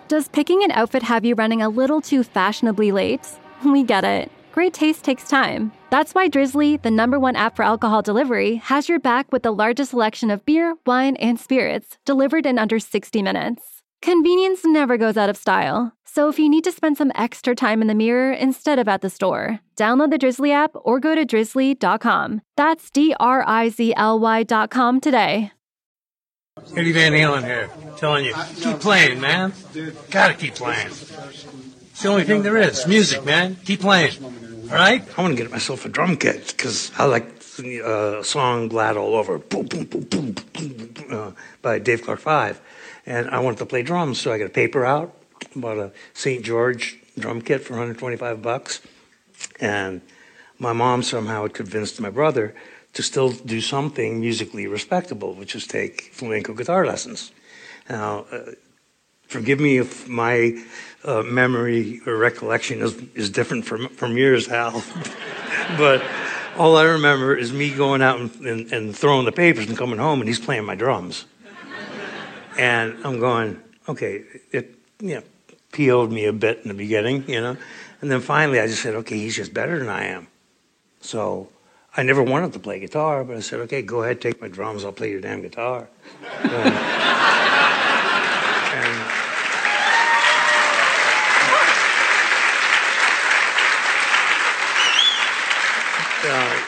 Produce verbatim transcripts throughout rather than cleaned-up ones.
Does picking an outfit have you running a little too fashionably late? We get it. Great taste takes time. That's why Drizzly, the number one app for alcohol delivery, has your back with the largest selection of beer, wine, and spirits, delivered in under sixty minutes. Convenience never goes out of style. So if you need to spend some extra time in the mirror instead of at the store, download the Drizzly app or go to drizzly dot com. That's D R I Z L Y dot com today. Eddie Van Halen here, telling you, keep playing, man. Gotta keep playing. It's the only thing there is. Music, man. Keep playing. All right? I want to get myself a drum kit because I like the uh, song Glad All Over, boom, boom, boom, boom, boom, uh, by Dave Clark Five. And I wanted to play drums, so I got a paper out, bought a Saint George drum kit for one hundred twenty-five bucks. And my mom somehow had convinced my brother to still do something musically respectable, which is take flamenco guitar lessons. Now, uh, forgive me if my uh, memory or recollection is, is different from, from yours, Hal. But all I remember is me going out and, and, and throwing the papers and coming home, and he's playing my drums. And I'm going, okay, it, you know, P O'd me a bit in the beginning, you know. And then finally I just said, okay, he's just better than I am. So I never wanted to play guitar, but I said, okay, go ahead, take my drums, I'll play your damn guitar. Uh, and, uh,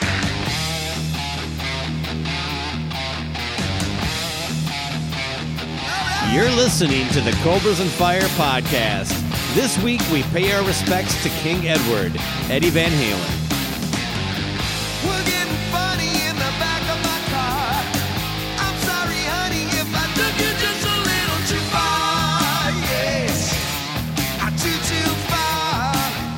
You're listening to the Cobras and Fire podcast. This week we pay our respects to King Edward, Eddie Van Halen. We're getting funny in the back of my car. I'm sorry, honey, if I took you just a little too far. Yes, I too, too far.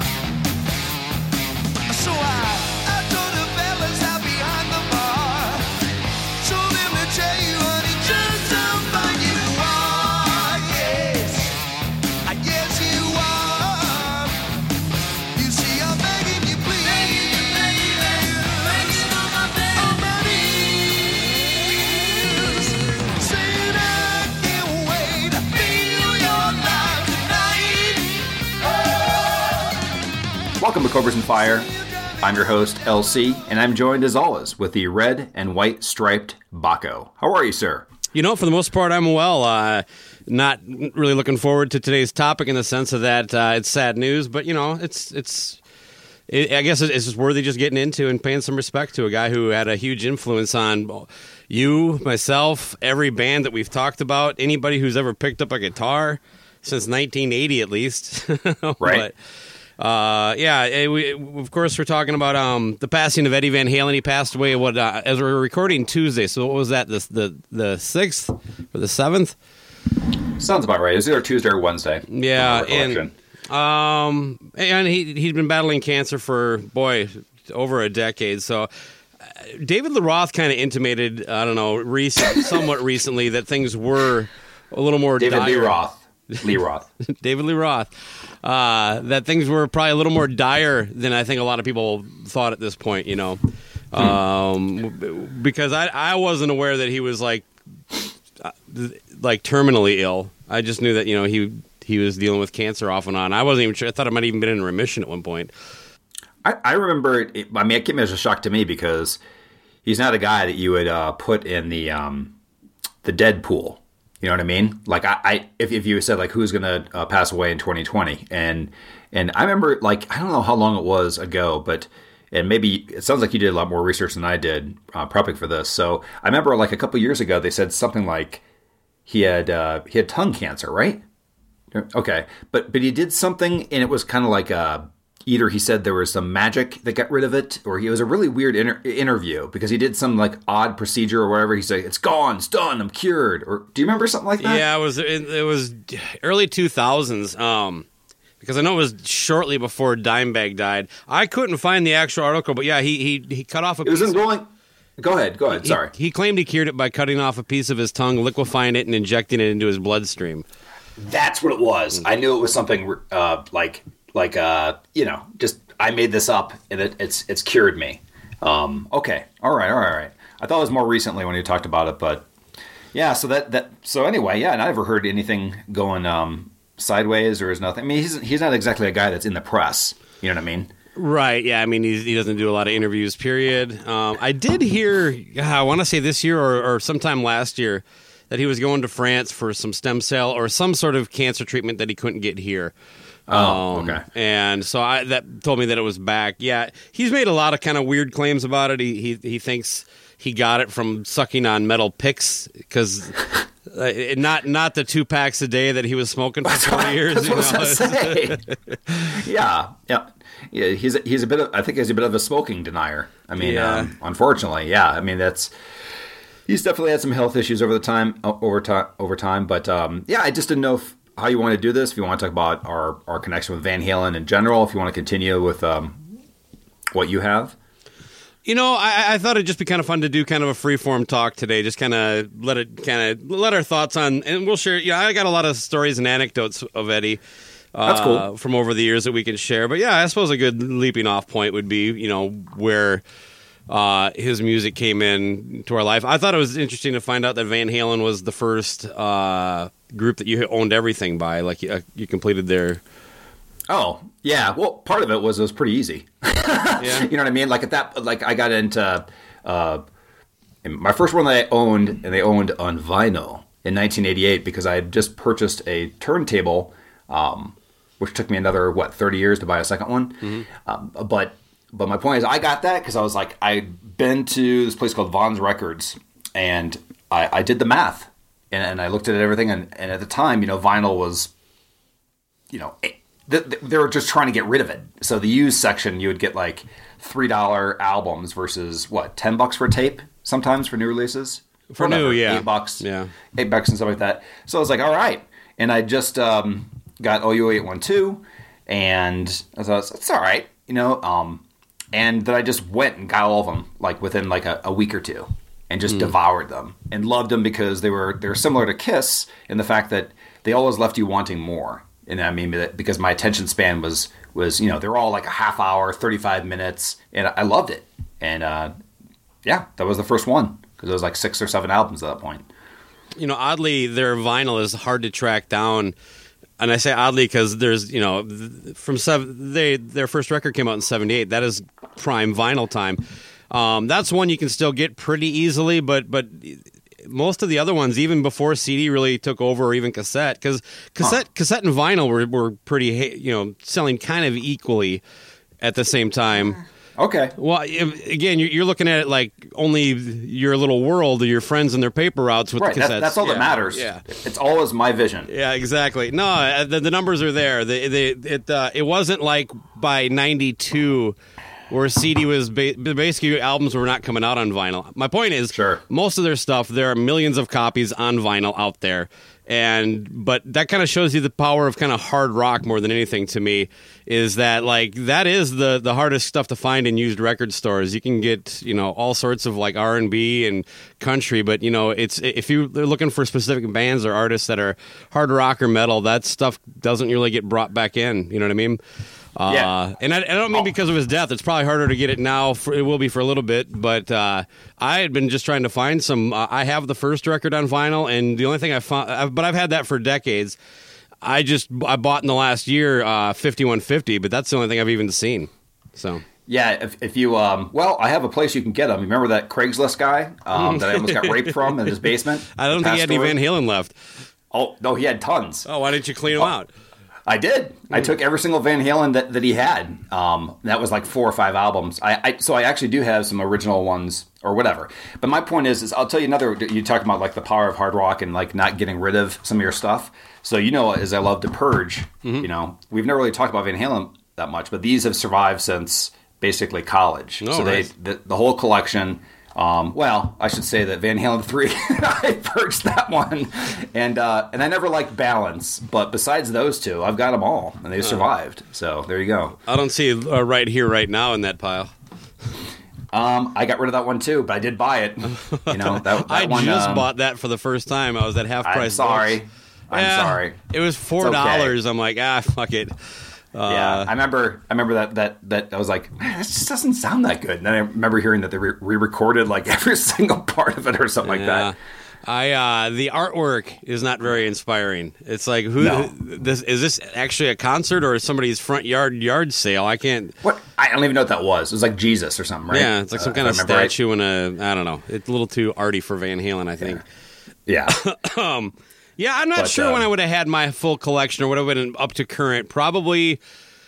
So I, I told the fellas out behind the bar. Told them to tell you, honey, just how fine you are. Yes, I guess you are. You see, I'm begging you, please. Welcome to Cobras and Fire. I'm your host, L C, and I'm joined as always with the red and white striped Baco. How are you, sir? You know, for the most part, I'm well. Uh, not really looking forward to today's topic in the sense of that uh, it's sad news, but, you know, it's it's. It, I guess it's just worthy just getting into and paying some respect to a guy who had a huge influence on you, myself, every band that we've talked about, anybody who's ever picked up a guitar since nineteen eighty at least. Right. But, Uh, yeah, we, of course, we're talking about um, the passing of Eddie Van Halen. He passed away what uh, as we were recording Tuesday. So what was that? The the the sixth or the seventh? Sounds about right. It was either Tuesday or Wednesday. Yeah, and um, and he he'd been battling cancer for boy over a decade. So uh, David Lee Roth kind of intimated, I don't know, recent, somewhat recently that things were a little more David dire. Lee Roth. Lee Roth. David Lee Roth. Uh, that things were probably a little more dire than I think a lot of people thought at this point, you know. Um, because I, I wasn't aware that he was like like terminally ill. I just knew that, you know, he he was dealing with cancer off and on. I wasn't even sure. I thought it might have even been in remission at one point. I, I remember, it, it, I mean, it came as a shock to me because he's not a guy that you would uh, put in the um, the dead pool. You know what I mean? Like, I, I if, if you said, like, who's going to uh, pass away in twenty twenty? And and I remember, like, I don't know how long it was ago, but, and maybe, it sounds like you did a lot more research than I did uh, prepping for this. So I remember, like, a couple years ago, they said something like he had uh, he had tongue cancer, right? Okay. But, but he did something, and it was kind of like a... Either he said there was some magic that got rid of it, or he, it was a really weird inter- interview because he did some like odd procedure or whatever. He said, "It's gone, it's done, I'm cured." Or do you remember something like that? Yeah, it was it, it was early two thousands. Um, because I know it was shortly before Dimebag died. I couldn't find the actual article, but yeah, he he he cut off a. It was piece in rolling. Go ahead, go ahead. He, Sorry. He claimed he cured it by cutting off a piece of his tongue, liquefying it, and injecting it into his bloodstream. That's what it was. I knew it was something uh, like like uh, you know just. I made this up, and it, it's it's cured me. Um, okay, all right, all right, all right. I thought it was more recently when you talked about it, but yeah. So that that so anyway, yeah. And I never heard anything going um, sideways or is nothing. I mean, he's he's not exactly a guy that's in the press. You know what I mean? Right, yeah. I mean, he's, he doesn't do a lot of interviews, period. Um, I did hear, I want to say this year or, or sometime last year, that he was going to France for some stem cell or some sort of cancer treatment that he couldn't get here. Oh, um, okay. And so I, that told me that it was back. Yeah, he's made a lot of kind of weird claims about it. He he, he thinks he got it from sucking on metal picks because... Uh, not not the two packs a day that he was smoking for twenty years. That's You what I was know? gonna say. yeah, yeah, yeah. He's a, he's a bit of I think he's a bit of a smoking denier. I mean, Yeah. um, unfortunately, yeah. I mean, that's he's definitely had some health issues over the time over time over time. But um, yeah, I just didn't know if, how you want to do this. If you want to talk about our our connection with Van Halen in general, if you want to continue with um, what you have. You know, I, I thought it'd just be kind of fun to do kind of a free-form talk today. Just kind of let it kind of let our thoughts on, and we'll share. Yeah, I got a lot of stories and anecdotes of Eddie. Uh, That's cool. From over the years that we can share. But yeah, I suppose a good leaping off point would be, you know, where uh, his music came in to our life. I thought it was interesting to find out that Van Halen was the first uh, group that you owned everything by. Like you, uh, you completed their. Oh, yeah. Well, part of it was it was pretty easy. Yeah. You know what I mean? Like at that, like I got into uh, my first one that I owned, and they owned on vinyl in nineteen eighty-eight because I had just purchased a turntable, um, which took me another what thirty years to buy a second one. Mm-hmm. Um, but but my point is, I got that because I was like, I'd been to this place called Vaughn's Records, and I, I did the math, and, and I looked at everything, and, and at the time, you know, vinyl was, you know. It, they were just trying to get rid of it. So the used section, you would get like three dollar albums versus what, ten bucks for a tape sometimes for new releases? For new, yeah. Eight bucks. Yeah. Eight bucks and stuff like that. So I was like, all right. And I just um, got O U eight one two, and I thought, it's all right, you know. Um, and then I just went and got all of them like within like a, a week or two and just mm. devoured them and loved them because they were, they were similar to Kiss in the fact that they always left you wanting more. And I mean, because my attention span was, was you know, they're all like a half hour, thirty-five minutes, and I loved it. And, uh, yeah, that was the first one, because there was like six or seven albums at that point. You know, oddly, their vinyl is hard to track down. And I say oddly because there's, you know, from seven, they their first record came out in seventy-eight. That is prime vinyl time. Um, that's one you can still get pretty easily, but but... most of the other ones, even before C D really took over, or even cassette, because cassette, huh. cassette and vinyl were, were pretty, you know, selling kind of equally at the same time. Okay. Well, again, you're looking at it like only your little world, or your friends and their paper routes with right, the cassettes. That, that's all yeah. that matters. Yeah, it's always my vision. Yeah, exactly. No, the, the numbers are there. The, the, it uh, it wasn't like by ninety-two. Where C D was ba- basically albums were not coming out on vinyl. My point is, sure. most of their stuff, there are millions of copies on vinyl out there, and but that kind of shows you the power of kind of hard rock more than anything to me. Is that like that is the the hardest stuff to find in used record stores. You can get you know all sorts of like R and B and country, but you know it's if you're looking for specific bands or artists that are hard rock or metal, that stuff doesn't really get brought back in. You know what I mean? Uh, yeah. And I, I don't mean because of his death. It's probably harder to get it now. For, it will be for a little bit. But uh, I had been just trying to find some. Uh, I have the first record on vinyl, and the only thing I found, I've, but I've had that for decades. I just I bought in the last year uh, fifty-one fifty, but that's the only thing I've even seen. So yeah, if, if you um, well, I have a place you can get them. Remember that Craigslist guy um, that I almost got raped from in his basement? I don't think he had any Van Halen left. Oh no, he had tons. Oh, why didn't you clean them oh. out? I did. Mm. I took every single Van Halen that, that he had. Um, that was like four or five albums. I, I so I actually do have some original ones or whatever. But my point is, is I'll tell you another. You talk about like the power of hard rock and like not getting rid of some of your stuff. So you know, as I love to purge. Mm-hmm. You know, we've never really talked about Van Halen that much, but these have survived since basically college. Oh, so nice. they the, the whole collection. Um, well, I should say that Van Halen three, I purged that one, and uh, and I never liked Balance, but besides those two, I've got them all, and they survived. So there you go. I don't see uh, Right Here, Right Now in that pile. Um, I got rid of that one too, but I did buy it. You know, that, that I one, just um, bought that for the first time. I was at half price. I'm sorry. Books. I'm yeah, sorry. It was four dollars. Okay. I'm like, ah, fuck it. Uh, yeah, I remember. I remember that that that I was like, man, this just doesn't sound that good. And then I remember hearing that they re- re-recorded like every single part of it or something yeah. like that. I uh, the artwork is not very inspiring. It's like who No. this is this actually a concert or somebody's front yard yard sale? I can't. What? I don't even know what that was. It was like Jesus or something, right? Yeah, it's like some Uh, kind if of I remember right. statue and a I don't know. It's a little too arty for Van Halen, I think. Yeah. um, yeah, I'm not But, sure um, when I would have had my full collection or would have been up to current. Probably.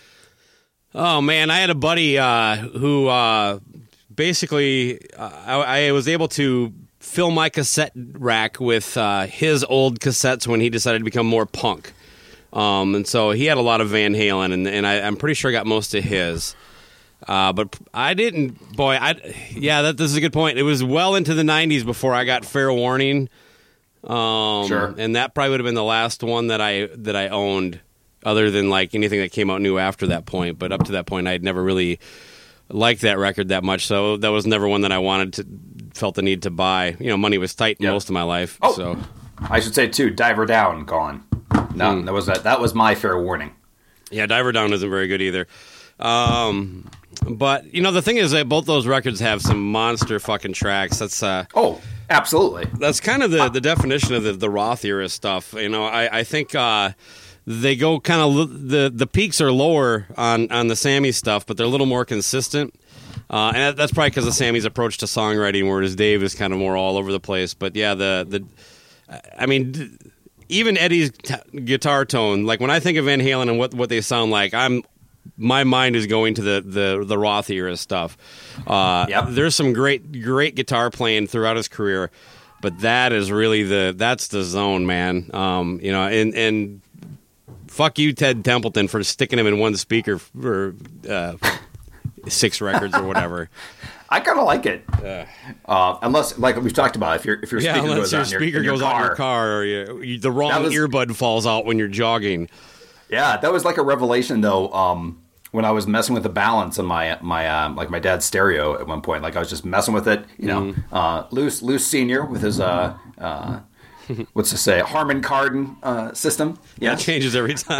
Oh man, I had a buddy uh, who uh, basically uh, I, I was able to fill my cassette rack with uh, his old cassettes when he decided to become more punk. Um, and so he had a lot of Van Halen, and, and I, I'm pretty sure I got most of his. Uh, but I didn't, boy, I, yeah, that, this is a good point. It was well into the nineties before I got Fair Warning. Um, Sure. And that probably would have been the last one that I that I owned, other than like anything that came out new after that point. But up to that point, I'd never really liked that record that much, so that was never one that I wanted to, felt the need to buy. You know, money was tight Yep. most of my life. Oh. So I should say too. Diver Down, gone. No, Hmm. that was that. That was my Fair Warning. yeah, Diver Down isn't very good either. Um, but you know, the thing is that both those records have some monster fucking tracks. That's uh, Oh, absolutely. that's kind of the, the definition of the, the Roth era stuff. You know, I, I think uh, they go kind of the the peaks are lower on, on the Sammy stuff, but they're a little more consistent. Uh, and that, that's probably because of Sammy's approach to songwriting, whereas Dave is kind of more all over the place. But yeah, the the I mean, d- even Eddie's t- guitar tone, like when I think of Van Halen and what, what they sound like, I'm my mind is going to the the, the Roth era stuff. Uh, Yep. There's some great great guitar playing throughout his career, but that is really the that's the zone, man. Um, you know, and and fuck you, Ted Templeton, for sticking him in one speaker for uh, six records or whatever. I kind of like it. Uh, unless, like we've talked about, if your if your Yeah, speaker unless goes your out in your, speaker in your goes car, out in your car, or you, you, the wrong That was- earbud falls out when you're jogging. Yeah, that was like a revelation though. Um, when I was messing with the balance on my my um, like my dad's stereo at one point, like I was just messing with it, you know, Mm-hmm. uh, Luce Luce Senior with his uh, uh, what's to say Harman Kardon uh, system. That Yeah, changes every time.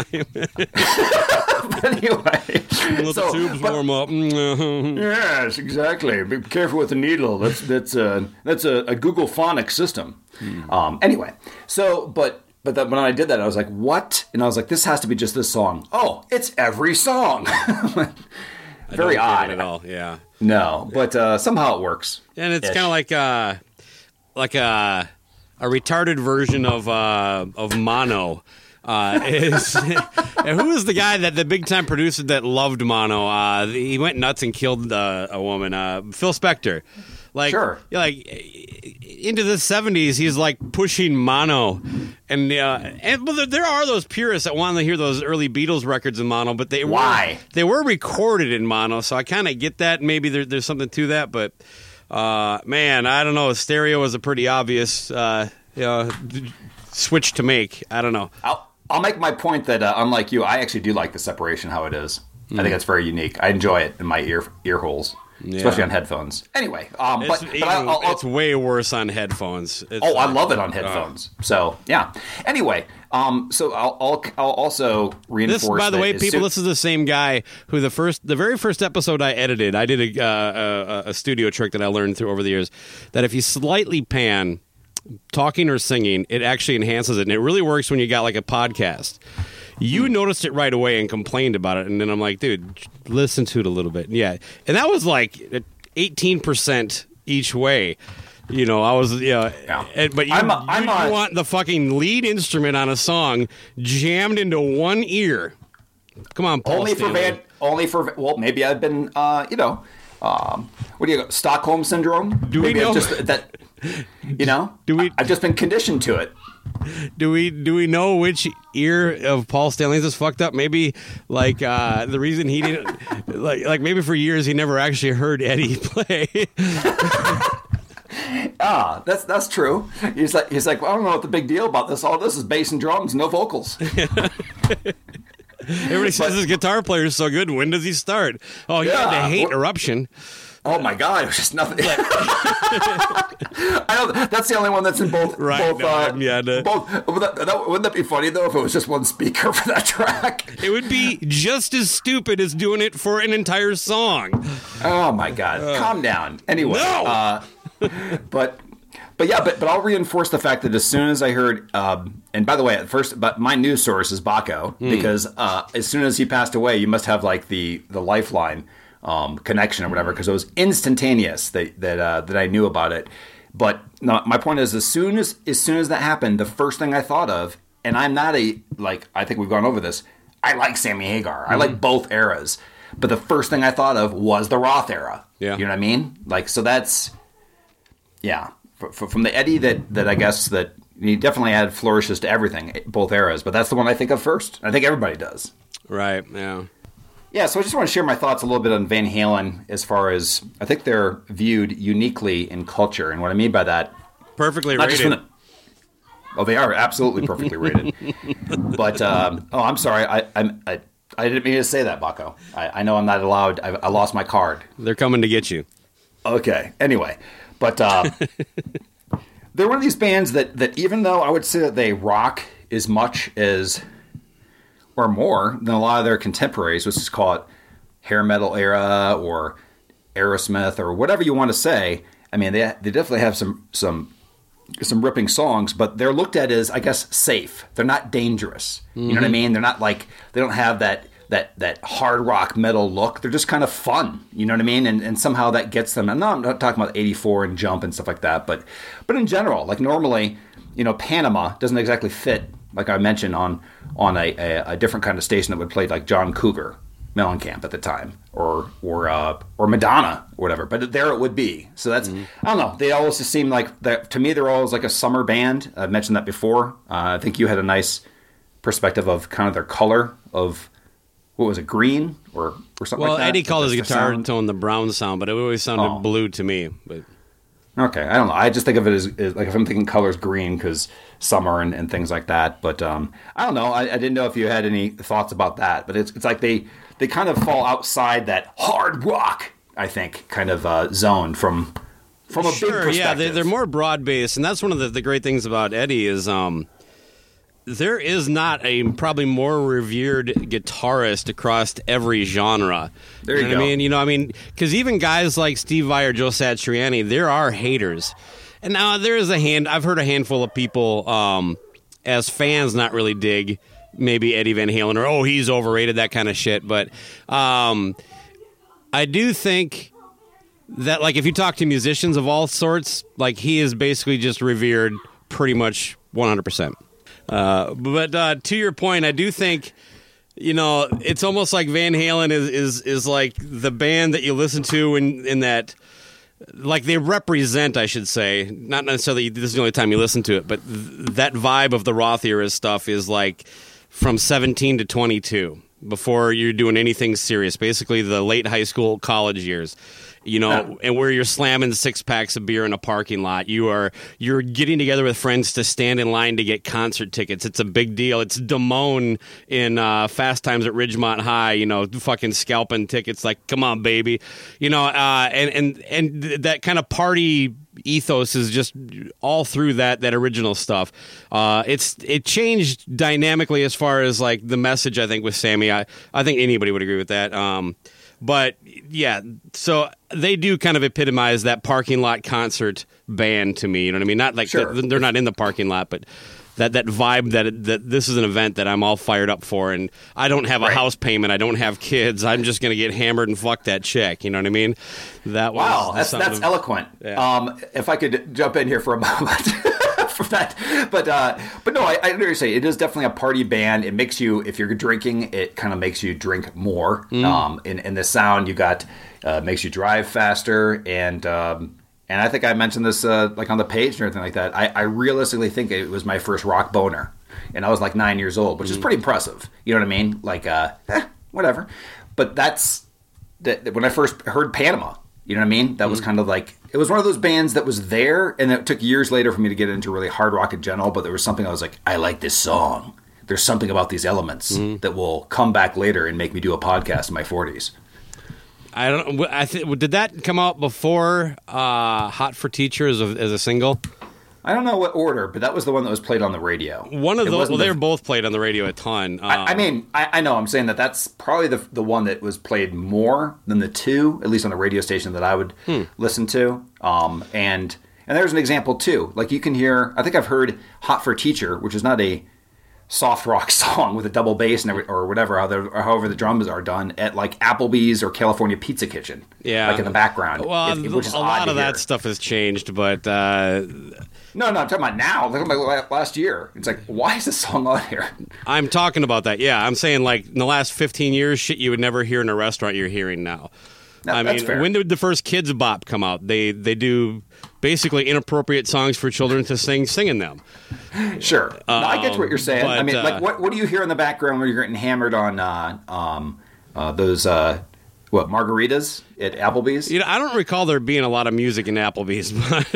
anyway, Let so, the tubes but- warm up. Yes, exactly. Be careful with the needle. That's that's a that's a, a Google Phonics system. Um, anyway, so but but that, when I did that, I was like, "What?" And I was like, "This has to be just this song." Oh, it's every song. Very Don't odd get it at all. Yeah, No, but uh, somehow it works. and it's Ish. kind of like uh, like a a retarded version of uh, of Mono. Uh, is and who was the guy that the big time producer that loved Mono? Uh, he went nuts and killed uh, a woman. Uh, Phil Spector. Like, Sure. yeah, like into the seventies, he's like pushing Mono, and uh, and well, there, there are those purists that want to hear those early Beatles records in Mono, but they Why? were they were recorded in Mono, so I kind of get that. Maybe there, there's something to that, but uh, man, I don't know. Stereo was a pretty obvious uh, you know, switch to make. I don't know. I'll, I'll make my point that uh, unlike you, I actually do like the separation how it is. Hmm. I think it's very unique. I enjoy it in my ear ear holes, Yeah. especially on headphones. Anyway, um, It's, but, even, but I'll, I'll, it's way worse on headphones. It's Oh, I like- love it on headphones. So yeah. Anyway, um, so I'll I'll, I'll also reinforce. This, by the that way, as people, soon- this is the same guy who the first, the very first episode I edited, I did a, uh, a, a studio trick that I learned through over the years, that if you slightly pan talking or singing, it actually enhances it, and it really works when you got like a podcast. You noticed it right away and complained about it, and then I'm like, dude, listen to it a little bit. Yeah, and that was like eighteen percent each way. You know, I was, you know, Yeah. and- but you, I'm a- I'm you, a- you want the fucking lead instrument on a song jammed into one ear. Come on, Paul only for Stanley. Van, only for well, maybe I've been, uh, you know, um, what do you go, Stockholm syndrome? Do we maybe I've know- just that? You know, Do we- I've just been conditioned to it. Do we do we know which ear of Paul Stanley's is fucked up? Maybe like uh, the reason he didn't like like maybe for years he never actually heard Eddie play. Ah, that's that's true. He's like he's like, well, I don't know what the big deal about this. All this is bass and drums, no vocals. Everybody says his guitar player is so good. When does he start? Oh, he had Yeah. to hate Well- Eruption. Oh my God, it was just nothing. I know that's the only one that's in both. Right, Both, no, uh, yeah, the- both. Would that, that, wouldn't that be funny though if it was just one speaker for that track? It would be just as stupid as doing it for an entire song. Oh my God, calm down. Anyway, No! uh, but but yeah, but but I'll reinforce the fact that as soon as I heard, um, and by the way, at first, but my news source is Baco Mm. because uh, as soon as he passed away, you must have like the the Lifeline um, connection or whatever because it was instantaneous that that uh, that I knew about it. But no, my point is, as soon as as soon as that happened, the first thing I thought of, and I'm not a like I think we've gone over this. I like Sammy Hagar. I like both eras. But the first thing I thought of was the Roth era. Yeah. You know what I mean? Like, so that's, yeah. F- f- from the Eddie that, that I guess that he definitely had flourishes to everything, both eras. But that's the one I think of first. I think everybody does. Right, yeah. Yeah, so I just want to share my thoughts a little bit on Van Halen as far as I think they're viewed uniquely in culture. And what I mean by that, Perfectly not just rated. from the, oh, they are absolutely perfectly rated. But um, oh, I'm sorry, I, I'm I, I didn't mean to say that, Baco. I, I know I'm not allowed. I, I lost my card. They're coming to get you. Okay. Anyway, but uh, they're one of these bands that that even though I would say that they rock as much as or more than a lot of their contemporaries, let's just call it hair metal era or Aerosmith or whatever you want to say. I mean, they they definitely have some some. some ripping songs, but they're looked at as, I guess, safe. They're not dangerous. You know what I mean? They're not like, they don't have that that that hard rock metal look. They're just kind of fun. You know what I mean? And and somehow that gets them. And no, I'm not talking about eighty-four and Jump and stuff like that, but but in general, like normally, you know, Panama doesn't exactly fit, like I mentioned, on on a, a, a different kind of station that would play like John Cougar Mellencamp at the time, or or uh, or Madonna, or whatever. But there it would be. So that's mm-hmm. I don't know. They always just seem like that to me. They're always like a summer band. I've mentioned that before. Uh, I think you had a nice perspective of kind of their color of what was it, green or or something Well, like that. Eddie called his Their guitar sound. tone the brown sound, but it always sounded Oh. blue to me. But Okay, I don't know. I just think of it as, as like if I'm thinking colors green because summer and, and things like that. But um, I don't know. I, I didn't know if you had any thoughts about that. But it's it's like they they kind of fall outside that hard rock, I think, kind of uh, zone from from a big sure, perspective. yeah, they, they're more broad based, and that's one of the, the great things about Eddie is um, there is not a probably more revered guitarist across every genre. There you know what go. I mean, you know, I mean, because even guys like Steve Vai or Joe Satriani, there are haters, and now there is a hand. I've heard a handful of people um, as fans not really dig maybe Eddie Van Halen or oh he's overrated, that kind of shit. But um, I do think that like if you talk to musicians of all sorts, like he is basically just revered pretty much one hundred percent. Uh, but uh, to your point, I do think, you know, it's almost like Van Halen is is, is like the band that you listen to in, in that, like they represent, I should say, not necessarily this is the only time you listen to it, but th- that vibe of the Roth era stuff is like from seventeen to twenty-two, before you're doing anything serious, basically the late high school, college years. You know, and where you're slamming six packs of beer in a parking lot, you are you're getting together with friends to stand in line to get concert tickets. It's a big deal. It's Damone in uh, Fast Times at Ridgemont High. You know, fucking scalping tickets. Like, come on, baby. You know, uh, and and and that kind of party ethos is just all through that that original stuff. Uh, it's it changed dynamically as far as like the message. I think with Sammy, I I think anybody would agree with that. Um, But, yeah, so they do kind of epitomize that parking lot concert band to me. You know what I mean? Not like Sure. they're not in the parking lot, but that, that vibe that, it, that this is an event that I'm all fired up for. And I don't have a Right. house payment. I don't have kids. I'm just going to get hammered and fuck that chick. You know what I mean? That was Wow, the that's sound that's of- eloquent. Yeah. Um, if I could jump in here for a moment for that, but uh, but no, I, I understand. Say it is definitely a party band. It makes you, if you're drinking, it kind of makes you drink more. Mm. Um, in in the sound, you got uh, makes you drive faster, and um, and I think I mentioned this uh, like on the page and everything like that. I, I realistically think it was my first rock boner, and I was like nine years old, which is pretty impressive. You know what I mean? Like, uh, eh, whatever. But that's that when I first heard Panama. You know what I mean? That was kind of like, it was one of those bands that was there, and it took years later for me to get into really hard rock in general, but there was something I was like, I like this song. There's something about these elements that will come back later and make me do a podcast in my forties. I don't. I think did that come out before uh, "Hot for Teacher" as a, as a single? I don't know what order, but that was the one that was played on the radio. One of It those. wasn't Well, they the- were both played on the radio a ton. Um, I, I mean, I, I know. I'm saying that that's probably the the one that was played more than the two, at least on the radio station that I would Hmm. listen to. Um, and And there's an example too. Like you can hear, I think I've heard "Hot for Teacher," which is not a soft rock song with a double bass and every, or whatever, or however the drums are done at like Applebee's or California Pizza Kitchen. Yeah, like in the background. Well, it, which is a odd lot to of hear. that stuff has changed, but uh, no, no, I'm talking about now. I'm talking about last year. It's like, why is this song on here? I'm talking about that. Yeah, I'm saying like in the last fifteen years, shit you would never hear in a restaurant you're hearing now. No, I that's mean, fair. when did the first Kids Bop come out? They they do basically inappropriate songs for children to sing, singing them. Sure, no, I get what you're saying. but, I mean, uh, like, what what do you hear in the background when you're getting hammered on uh, um, uh, those uh, what margaritas at Applebee's? You know, I don't recall there being a lot of music in Applebee's,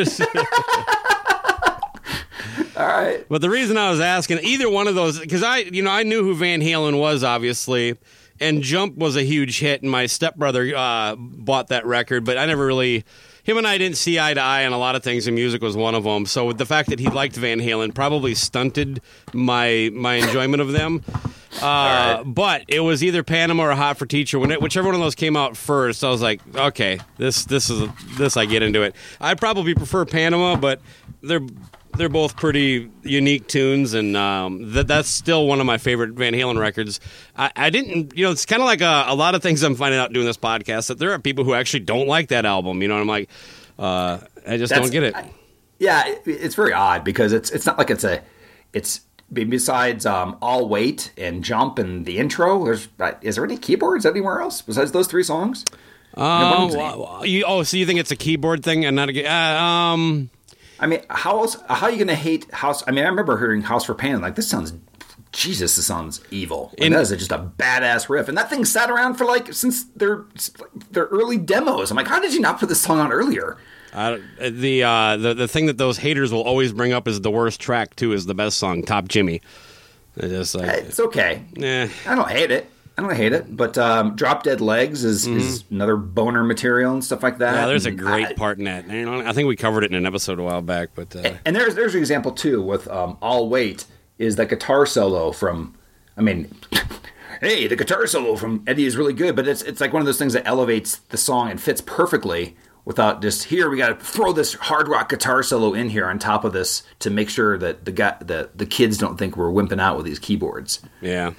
but All right. But the reason I was asking, either one of those, because I, you know, I knew who Van Halen was, obviously, and Jump was a huge hit, and my stepbrother uh, bought that record, but I never really, him and I didn't see eye to eye on a lot of things, and music was one of them. So with the fact that he liked Van Halen probably stunted my my enjoyment of them. Uh, right. But it was either Panama or Hot for Teacher. When it, whichever one of those came out first, I was like, okay, this this is this I get into it. I probably prefer Panama, but they're they're both pretty unique tunes, and um, that that's still one of my favorite Van Halen records. I, I didn't, you know, it's kind of like a, a lot of things I'm finding out doing this podcast that there are people who actually don't like that album. You know, and I'm like, uh, I just That's- don't get it. I- yeah, it, it's very odd because it's it's not like it's a it's besides um, All Wait and Jump and the intro. There's is there any keyboards anywhere else besides those three songs? Oh, one of them's well, you, oh, so you think it's a keyboard thing and not a uh, um. I mean, how else? How are you going to hate House? I mean, I remember hearing House for Pain. Like, this sounds, Jesus, this sounds evil. And And- that is just a badass riff. And that thing sat around for like since their their early demos. I'm like, how did you not put this song on earlier? Uh, the uh, the the thing that those haters will always bring up is the worst track too is the best song, Top Jimmy. It's just like, It's okay. eh. I don't hate it. I don't hate it. But um, Drop Dead Legs is, is another boner material and stuff like that. Yeah, there's a And great I- part in that. You know, I think we covered it in an episode a while back, but uh, And there's there's an example too with um, All Wait is that guitar solo from. I mean, hey, the guitar solo from Eddie is really good, but it's it's like one of those things that elevates the song and fits perfectly without just here we got to throw this hard rock guitar solo in here on top of this to make sure that the guy the the kids don't think we're wimping out with these keyboards. yeah.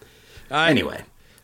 Anyway,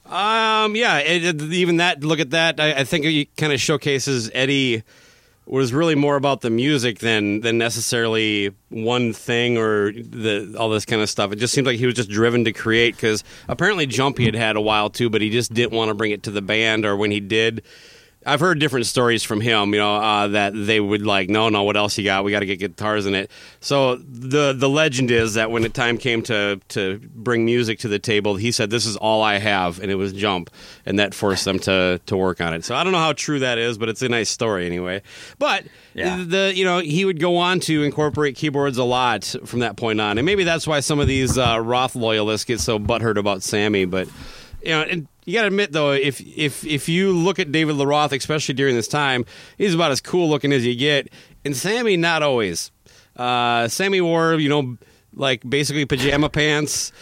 Um, yeah, it, it- even that. Look at that. I, I think it kind of showcases Eddie was really more about the music than than necessarily one thing or the all this kind of stuff. It just seemed like he was just driven to create because apparently Jump he had had a while too, but he just didn't want to bring it to the band, or when he did. I've heard different stories from him, you know, uh, that they would like, no, no, what else you got? We got to get guitars in it. So the the legend is that when the time came to to bring music to the table, he said, "This is all I have," and it was Jump, and that forced them to to work on it. So I don't know how true that is, but it's a nice story anyway. But Yeah. the you know he would go on to incorporate keyboards a lot from that point on, and maybe that's why some of these uh, Roth loyalists get so butthurt about Sammy, but. You know, and you got to admit though, if if if you look at David Lee Roth, especially during this time, he's about as cool looking as you get, and Sammy not always. Uh, Sammy wore, you know, like basically pajama pants,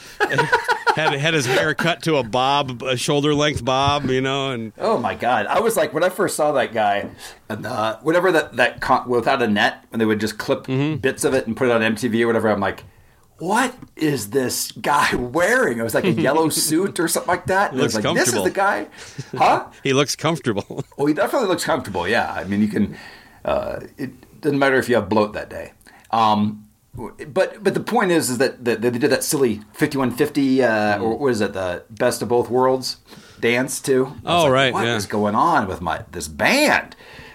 had had his hair cut to a bob, a shoulder length bob, you know, and oh my god, I was like when I first saw that guy, and uh, whatever that that con- without a net, when they would just clip bits of it and put it on M T V or whatever, I'm like. What is this guy wearing? It was like a yellow suit or something like that. And I was Looks like, this is comfortable. the guy? Huh? he looks comfortable. Well, he definitely looks comfortable, yeah. I mean, you can, uh, it doesn't matter if you have bloat that day. Um, but but the point is is that, that they did that silly fifty-one fifty, uh, or what is it, the Best of Both Worlds dance, too? I was Oh, like, right, What yeah. is going on with my this band?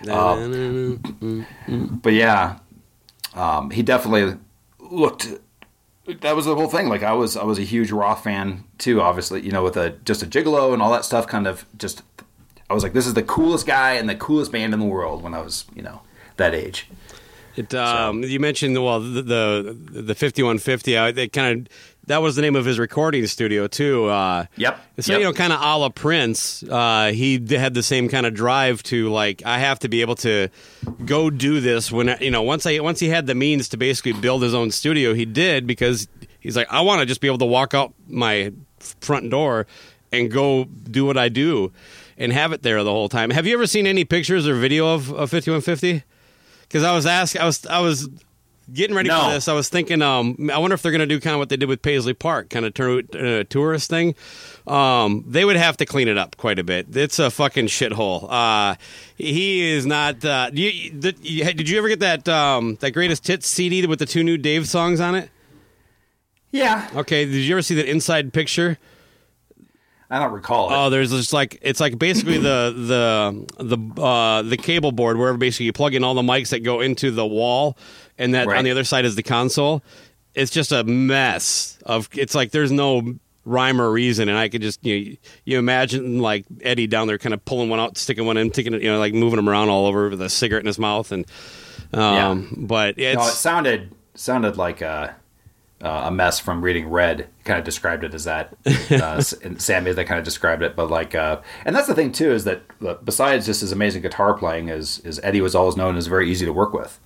Uh, but yeah, um, he definitely looked... That was the whole thing. Like I was, I was a huge Roth fan too. Obviously, you know, with a just a Gigolo and all that stuff. Kind of just, I was like, this is the coolest guy and the coolest band in the world when I was, you know, that age. It, um, You mentioned well the the, the fifty-one fifty. Uh, it kind of that was the name of his recording studio too. Uh, Yep. So Yep. you know, kind of a la Prince. Uh, he d- had the same kind of drive to like I have to be able to go do this when you know once I once he had the means to basically build his own studio, he did because he's like I want to just be able to walk out my front door and go do what I do and have it there the whole time. Have you ever seen any pictures or video of, of fifty-one fifty? because I was asking, I was, I was getting ready No. for this. I was thinking, um, I wonder if they're going to do kind of what they did with Paisley Park, kind of turn it a tourist thing. Um, they would have to clean it up quite a bit. It's a fucking shithole. Uh, he is not. Uh, you, the, you, did you ever get that um, that Greatest Hits C D with the two new Dave songs on it? Yeah. Okay. Did you ever see that inside picture? I don't recall it. Oh, there's just like it's like basically the the the uh, the cable board where basically you plug in all the mics that go into the wall, and that Right. on the other side is the console. It's just a mess of. It's like there's no rhyme or reason, and I could just you know, you imagine like Eddie down there kind of pulling one out, sticking one in, taking it, you know, like moving them around all over with a cigarette in his mouth, and um, but it's no, it sounded sounded like a, uh, a mess from reading Red. Kind of described it as that. Uh, and Sammy that kind of described it, but like, uh, and that's the thing too is that uh, besides just his amazing guitar playing, is is Eddie was always known as very easy to work with.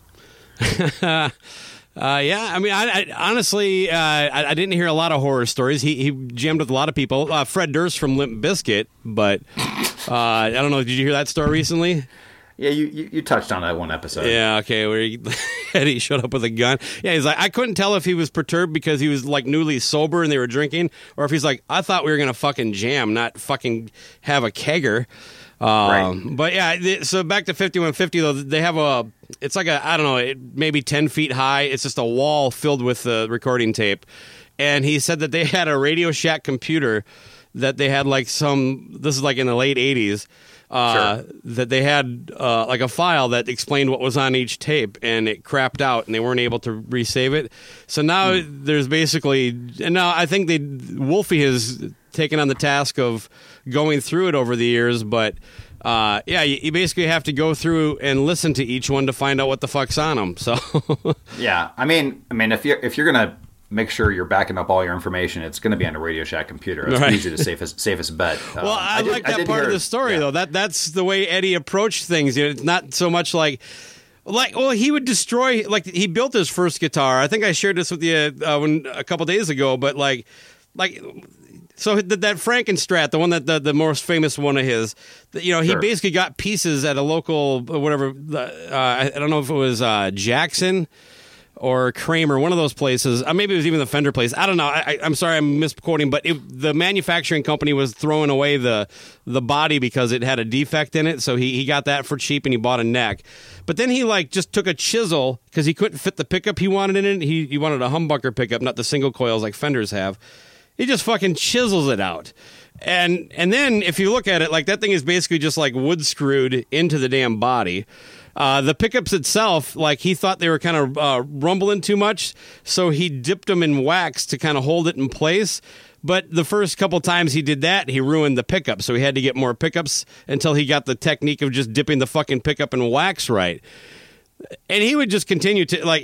Uh, yeah, I mean, I, I honestly, uh, I, I didn't hear a lot of horror stories. He he jammed with a lot of people. Uh, Fred Durst from Limp Bizkit, but uh, I don't know. Did you hear that story recently? Yeah, you, you, you touched on that one episode. Yeah, okay, where he, Eddie showed up with a gun. Yeah, he's like, I couldn't tell if he was perturbed because he was like newly sober and they were drinking, or if he's like, I thought we were gonna fucking jam, not fucking have a kegger. Um, Right. But yeah, th- so back to fifty-one fifty though, they have a, it's like a, I don't know, it, maybe ten feet high. It's just a wall filled with uh, recording tape. And he said that they had a Radio Shack computer that they had like some, this is like in the late eighties, uh, Sure. that they had uh, like a file that explained what was on each tape, and it crapped out and they weren't able to resave it. So now Hmm. there's basically, and now I think they, Wolfie has taken on the task of going through it over the years, but uh, yeah, you, you basically have to go through and listen to each one to find out what the fuck's on them. So Yeah, I mean, I mean, if you're if you're gonna make sure you're backing up all your information, it's going to be on a Radio Shack computer. It's Right. usually the safest safest bet. Um, Well, I, did- like that did part of hear- the story, yeah. though. That that's the way Eddie approached things. You know, it's not so much like, like, well, he would destroy. Like he built his first guitar. I think I shared this with you uh, when, a couple days ago. But like, like, so that, that Frankenstrat, the one that the, the most famous one of his, that, you know, he Sure. basically got pieces at a local whatever. Uh, I, I don't know if it was uh, Jackson or Kramer, one of those places. Uh, maybe it was even the Fender place. I don't know. I, I, I'm sorry, I'm misquoting, but it, the manufacturing company was throwing away the the body because it had a defect in it. So he, he got that for cheap and he bought a neck. But then he like just took a chisel because he couldn't fit the pickup he wanted in it. He he wanted a humbucker pickup, not the single coils like Fenders have. He just fucking chisels it out. And and then if you look at it, like that thing is basically just like wood screwed into the damn body. Uh, the pickups itself, like he thought they were kind of uh, rumbling too much, so he dipped them in wax to kind of hold it in place. But the first couple times he did that, he ruined the pickup, so he had to get more pickups until he got the technique of just dipping the fucking pickup in wax right. And he would just continue to, like,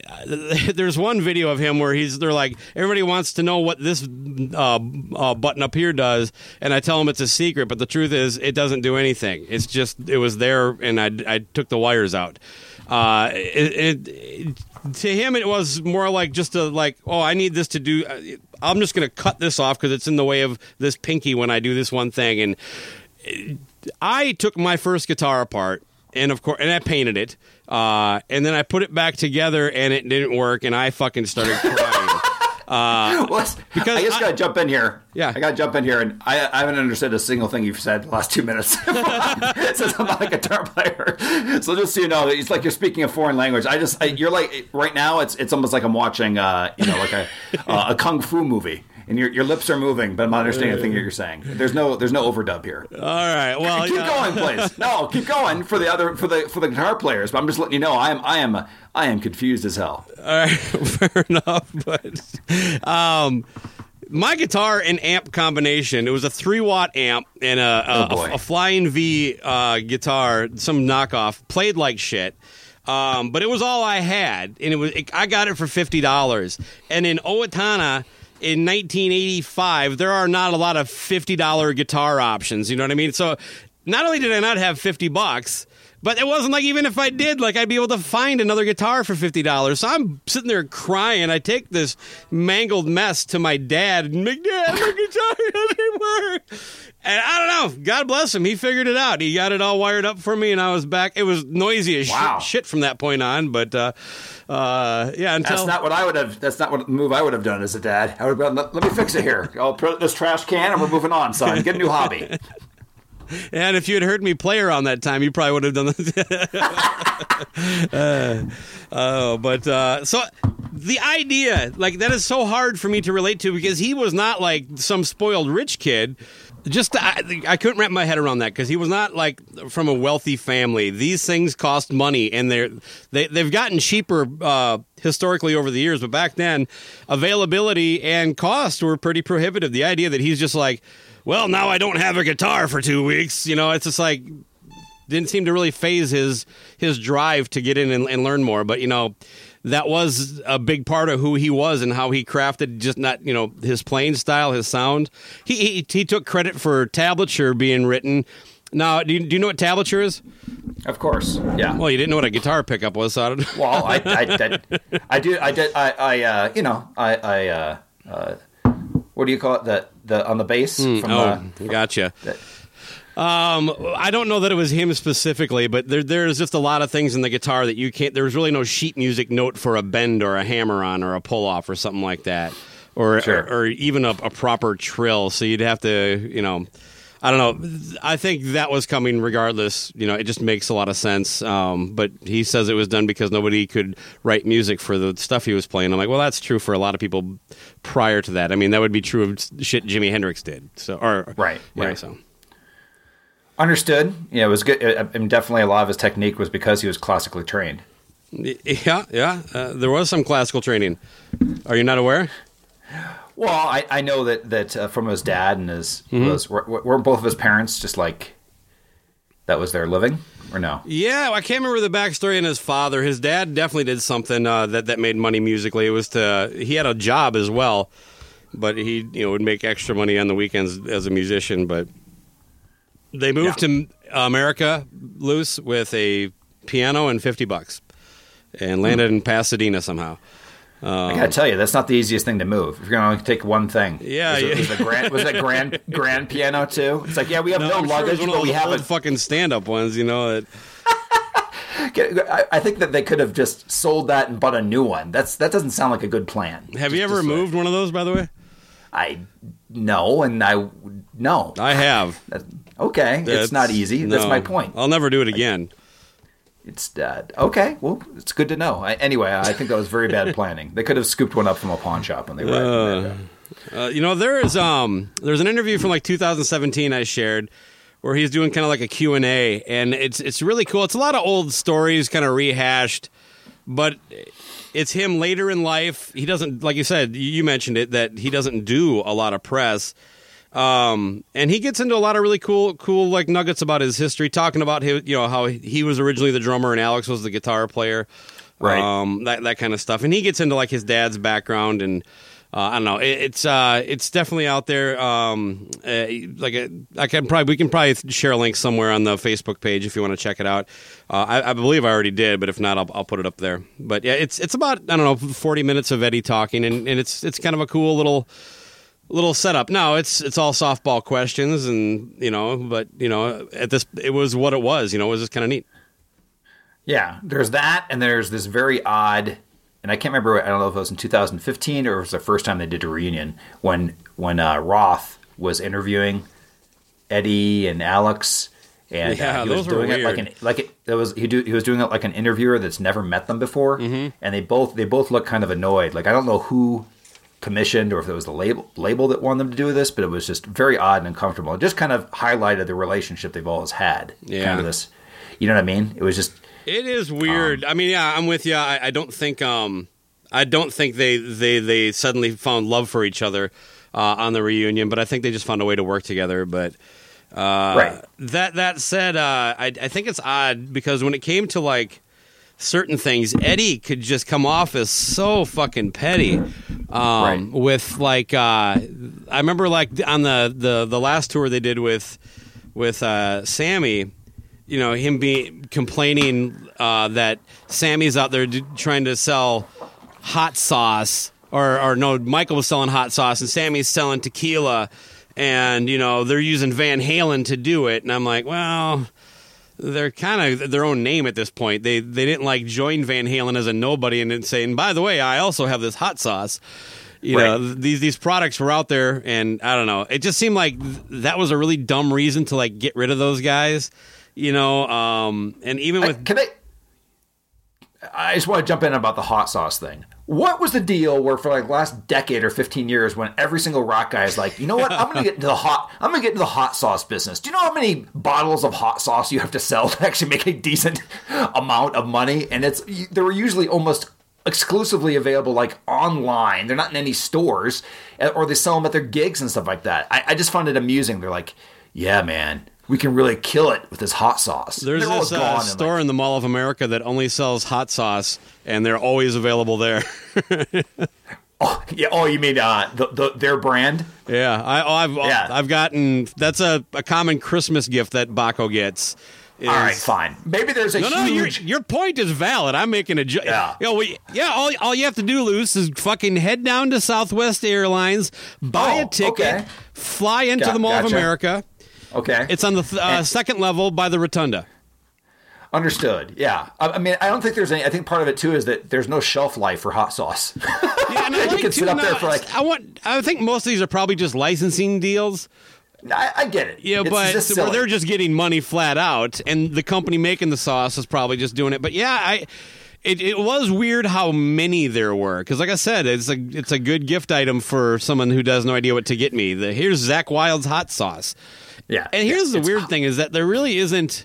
there's one video of him where he's, they're like, everybody wants to know what this uh, uh, button up here does, and I tell him it's a secret, but the truth is it doesn't do anything. It's just, it was there, and I, I took the wires out. Uh, it, it, it, to him, it was more like just a, like, oh, I need this to do, I'm just going to cut this off because it's in the way of this pinky when I do this one thing. And I took my first guitar apart, and of course, and I painted it. Uh, and then I put it back together, and it didn't work, and I fucking started crying. Uh, Well, because I just I- got to jump in here. Yeah. I got to jump in here, and I, I haven't understood a single thing you've said in the last two minutes. Since I'm not a guitar player, so just so you know, it's like you're speaking a foreign language. I just, I, you're like right now. It's it's almost like I'm watching, uh, you know, like a uh, a kung fu movie, and your your lips are moving, but I'm not understanding a thing that you're saying. There's no there's no overdub here. all right, well, keep yeah. going, please. No, keep going for the other for the for the guitar players. But I'm just letting you know, I am I am I am confused as hell. All right, fair enough. But um, my guitar and amp combination, it was a three watt amp and a, a, Oh, boy. a, a Flying V uh, guitar, some knockoff, played like shit. Um, but it was all I had, and it was it, I got it for fifty dollars. And in Owatonna in nineteen eighty-five, there are not a lot of fifty dollar guitar options. You know what I mean? So not only did I not have fifty bucks, But it wasn't like even if I did, like I'd be able to find another guitar for fifty dollars. So I'm sitting there crying. I take this mangled mess to my dad and like, Dad, my guitar doesn't work. And I don't know. God bless him. He figured it out. He got it all wired up for me, and I was back. It was noisy as Wow. shit, shit from that point on. But uh, uh, yeah, until That's not what I would have. That's not what the move I would have done as a dad. I would have gone, let, let me fix it here. I'll put this trash can, and we're moving on, son. Get a new hobby. And if you had heard me play around that time, you probably would have done that. uh, oh, but uh, so the idea, like, that is so hard for me to relate to because he was not like some spoiled rich kid. Just I, I couldn't wrap my head around that because he was not like from a wealthy family. These things cost money, and they're they they've gotten cheaper uh, historically over the years. But back then, availability and cost were pretty prohibitive. The idea that he's just like, well, now I don't have a guitar for two weeks. You know, it's just like didn't seem to really phase his his drive to get in and, and learn more. But you know, that was a big part of who he was and how he crafted just not, you know, his playing style, his sound. He he, he took credit for tablature being written. Now, do you, do you know what tablature is? Of course, yeah. Well, you didn't know what a guitar pickup was, so I don't know. Well, I, I, I, I do. I did. I, I uh, you know, I, I uh, uh, what do you call it? The the on the bass. Mm, from, oh, uh, gotcha. the- Um, I don't know that it was him specifically, but there there's just a lot of things in the guitar that you can't. There was really no sheet music note for a bend or a hammer on or a pull off or something like that, or Sure. or, or even a, a proper trill. So you'd have to, you know, I don't know. I think that was coming regardless. You know, it just makes a lot of sense. Um, but he says it was done because nobody could write music for the stuff he was playing. I'm like, well, that's true for a lot of people prior to that. I mean, that would be true of shit Jimi Hendrix did. So, or Right, yeah, right. so. Understood. Yeah, it was good. I mean, definitely a lot of his technique was because he was classically trained. Yeah, yeah. Uh, there was some classical training. Are you not aware? Well, I, I know that that uh, from his dad and his Mm-hmm. was were, weren't both of his parents just like that was their living or no? Yeah, I can't remember the backstory on his father. His dad definitely did something uh, that that made money musically. It was to he had a job as well, but he you know would make extra money on the weekends as a musician. But they moved Yeah. to America loose with a piano and fifty bucks, and landed in Pasadena somehow. I gotta tell you, that's not the easiest thing to move. If you're gonna only take one thing, Yeah, was it, yeah. was, it grand, was that grand grand piano too? It's like, yeah, we have no, I'm sure it was luggage, one of but we those have old a. fucking stand-up ones, you know. That, I, I think that they could have just sold that and bought a new one. That's that doesn't sound like a good plan. have you Just- ever just like- moved one of those, by the way? I no, and I no. I have. That- okay, it's That's- not easy. That's no. my point. I'll never do it again. It's uh, okay. Well, it's good to know. I, anyway, I think that was very bad planning. They could have scooped one up from a pawn shop when they were. Uh, you know, there is um, there's an interview from like two thousand seventeen I shared where he's doing kind of like a Q and A, and it's it's really cool. It's a lot of old stories, kind of rehashed, but it's him later in life. He doesn't, like you said, you mentioned it, that he doesn't do a lot of press. Um, and he gets into a lot of really cool, cool like nuggets about his history, talking about his, you know, how he was originally the drummer and Alex was the guitar player, Right. Um, that that kind of stuff. And he gets into like his dad's background, and uh, I don't know, it, it's uh, it's definitely out there. Um, uh, like a, I can probably we can probably share a link somewhere on the Facebook page if you want to check it out. Uh, I, I believe I already did, but if not, I'll, I'll put it up there. But yeah, it's it's about I don't know forty minutes of Eddie talking, and, and it's it's kind of a cool little. Little setup. No, it's it's all softball questions, and you know, but you know, at this, it was what it was. You know, it was just kind of neat. Yeah, there's that, and there's this very odd, and I can't remember. I don't know if it was in two thousand fifteen or it was the first time they did a reunion when when uh, Roth was interviewing Eddie and Alex, and Yeah, uh, he was those were doing it like weird. an like it, it was he do he was doing it like an interviewer that's never met them before, Mm-hmm. and they both they both look kind of annoyed. Like I don't know who commissioned or if it was the label label that wanted them to do this, but it was just very odd and uncomfortable. It just kind of highlighted the relationship they've always had. Yeah. Kind of this, you know what I mean? It was just. It is weird. I mean, yeah, I'm with you. I, I don't think um, I don't think they they they suddenly found love for each other uh, on the reunion, but I think they just found a way to work together. But uh, Right. That that said, uh, I I think it's odd because when it came to like certain things, Eddie could just come off as so fucking petty. Um, Right. With like, uh, I remember like on the, the, the last tour they did with with uh, Sammy, you know, him being complaining uh, that Sammy's out there d- trying to sell hot sauce, or, or no, Michael was selling hot sauce and Sammy's selling tequila, and, you know, they're using Van Halen to do it. And I'm like, well, they're kind of their own name at this point. They they didn't like join Van Halen as a nobody and then say, and by the way, I also have this hot sauce. You Right. know, these these products were out there, and I don't know. It just seemed like th- that was a really dumb reason to like get rid of those guys. You know, um, and even I, with can I? I just want to jump in about the hot sauce thing. What was the deal where for like last decade or fifteen years when every single rock guy is like, you know what, I'm going to get into the hot, I'm going to get into the hot sauce business. Do you know how many bottles of hot sauce you have to sell to actually make a decent amount of money? And it's they were usually almost exclusively available like online. They're not in any stores, or they sell them at their gigs and stuff like that. I, I just found it amusing. They're like, yeah, man, we can really kill it with this hot sauce. there's They're all this uh, gone in, store like, in the Mall of America that only sells hot sauce, and they're always available there. oh, yeah, oh, you mean uh, the, the, their brand? Yeah, I, oh, I've Yeah. I've gotten that's a, a common Christmas gift that Baco gets. Is, All right, fine. Maybe there's a No, no, your huge. your point is valid. I'm making a joke. Yeah. You know, we, yeah. All, all you have to do, Luce, is fucking head down to Southwest Airlines, buy Oh, a ticket, okay. fly into Got- the Mall of gotcha. America. Okay, It's on the th- uh, And- second level by the Rotunda. understood. Yeah, I, I mean, I don't think there's any. I think part of it too is that there's no shelf life for hot sauce. Yeah, and I You like can to, sit up no, there for like. I want. I think most of these are probably just licensing deals. I, I get it. Yeah, It's but just where silly. they're just getting money flat out, and the company making the sauce is probably just doing it. But yeah, I. It, it was weird how many there were, because like I said, it's a it's a good gift item for someone who has no idea what to get me. The, here's Zach Wilde's hot sauce. Yeah, And here's yeah, the it's weird hot. thing is that there really isn't.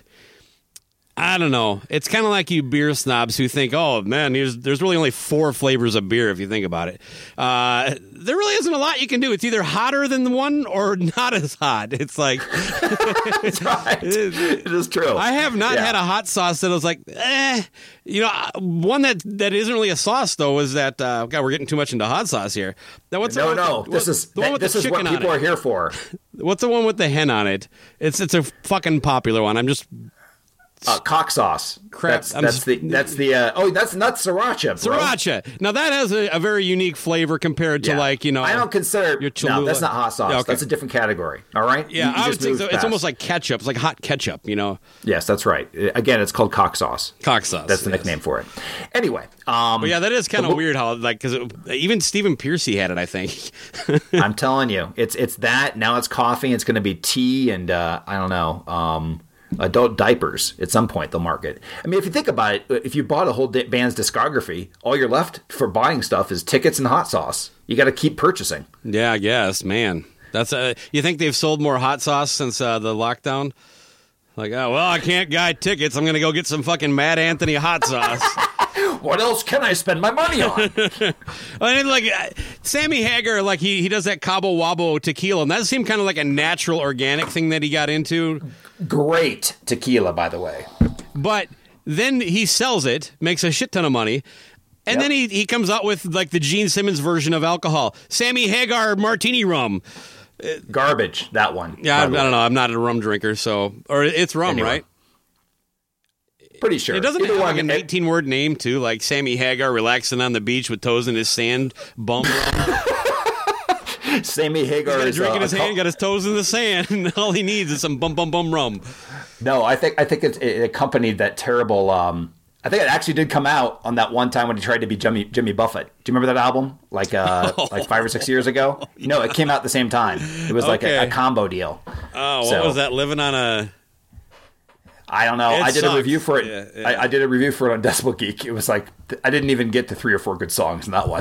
I don't know. It's kind of like you beer snobs who think, oh, man, there's, there's really only four flavors of beer if you think about it. Uh, there really isn't a lot you can do. It's either hotter than the one or not as hot. It's like, It's right. It is true. I have not Yeah. had a hot sauce that I was like, eh. You know, one that, that isn't really a sauce, though, is that, uh, God, we're getting too much into hot sauce here. Now, what's the No, one no. with the, This what- is the one with this the is what chicken on people it? are here for. What's the one with the hen on it? It's it's a fucking popular one. I'm just Uh, cock sauce. Crap, That's, I'm that's s- the that's the. Uh, oh, that's not sriracha. Bro. Sriracha. Now that has a, a very unique flavor compared to Yeah. like you know. I don't consider. your No, Cholula. that's not hot sauce. Yeah, okay. That's a different category. All right. Yeah, You- you I would just think moved so. It's past. almost like ketchup. It's like hot ketchup. You know, Yes, that's right. Again, it's called cock sauce. cock sauce. That's the yes. nickname for it. Anyway, um, But yeah, that is kind of But- weird how like because even Stephen Piercy had it. I think. I'm telling you, it's it's that. Now it's coffee. It's going to be tea, and uh, I don't know, um, adult diapers. At some point, they'll market. I mean, if you think about it, if you bought a whole di- band's discography, all you're left for buying stuff is tickets and hot sauce. You got to keep purchasing. Yeah, I guess, man. That's uh, you think they've sold more hot sauce since uh, the lockdown? Like, oh well, I can't buy tickets. I'm gonna go get some fucking Mad Anthony hot sauce. What else can I spend my money on? I mean, like uh, Sammy Hagar, like he he does that Cabo Wabo tequila, and that seemed kind of like a natural, organic thing that he got into. Great tequila, by the way. But then he sells it, makes a shit ton of money, and Yep. then he he comes out with like the Gene Simmons version of alcohol, Sammy Hagar Martini Rum. Garbage, that one. Yeah, I, by I the don't way. know. I'm not a rum drinker, so or it's rum, Anyway. right? Pretty sure. It doesn't Either have like one, an it- eighteen word name too, like Sammy Hagar relaxing on the beach with toes in his sand bum. rum. Sammy Hagar Got a is drink uh, in his a hand, cul- got his toes in the sand, and all he needs is some bum bum bum rum. No, I think I think it's, it accompanied that terrible. Um, I think it actually did come out on that one time when he tried to be Jimmy Jimmy Buffett. Do you remember that album? Like uh, like five or six years ago? No, it came out at the same time. It was like a, Okay. a combo deal. Oh, what So- was that? Living on a I don't know. It I did sucks. a review for it. Yeah, yeah. I, I did a review for it on Decibel Geek. It was like I didn't even get to three or four good songs in that one.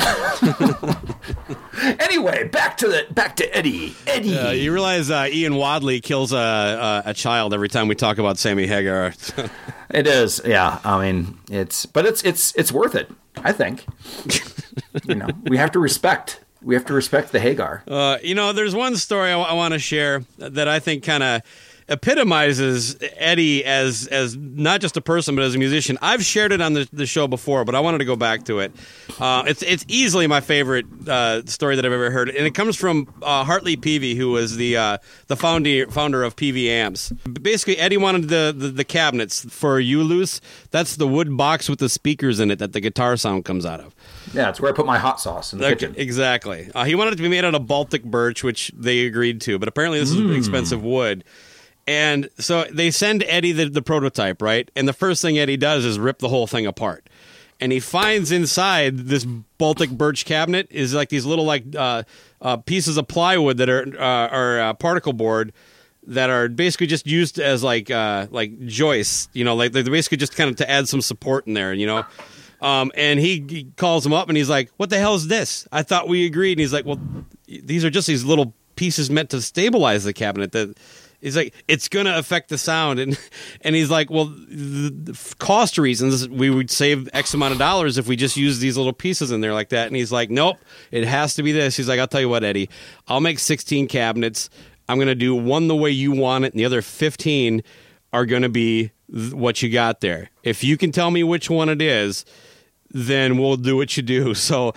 Anyway, back to the back to Eddie. Eddie. Uh, you realize uh, Ian Wadley kills a, a a child every time we talk about Sammy Hagar. It is, yeah. I mean, it's but it's it's it's worth it. I think. You know, we have to respect. We have to respect the Hagar. uh, you know, there's one story I, want to share that I think kind of epitomizes Eddie as as not just a person but as a musician. I've shared it on the, the show before, but I wanted to go back to it. Uh, it's it's easily my favorite uh, story that I've ever heard, and it comes from uh, Hartley Peavy, who was the uh, the founder founder of P V Amps. Basically, Eddie wanted the, the, the cabinets for U-Loose. That's the wood box with the speakers in it that the guitar sound comes out of. Yeah, it's where I put my hot sauce in the Okay, kitchen. Exactly. Uh, he wanted it to be made out of Baltic birch, which they agreed to, but apparently this Mm. is expensive wood. And so they send Eddie the, the prototype, right? And the first thing Eddie does is rip the whole thing apart. And he finds inside this Baltic birch cabinet is like these little like uh, uh, pieces of plywood that are uh, are uh, particle board that are basically just used as like uh, like joists, you know, like they're basically just kind of to add some support in there, you know. Um, and he, he calls him up and he's like, "What the hell is this? I thought we agreed." And he's like, "Well, these are just these little pieces meant to stabilize the cabinet." That he's like, "It's going to affect the sound." And and he's like, "Well, the, the cost reasons, we would save X amount of dollars if we just use these little pieces in there like that." And he's like, "Nope, it has to be this." He's like, "I'll tell you what, Eddie, I'll make sixteen cabinets. I'm going to do one the way you want it, and the other fifteen are going to be th- what you got there. If you can tell me which one it is, then we'll do what you do." So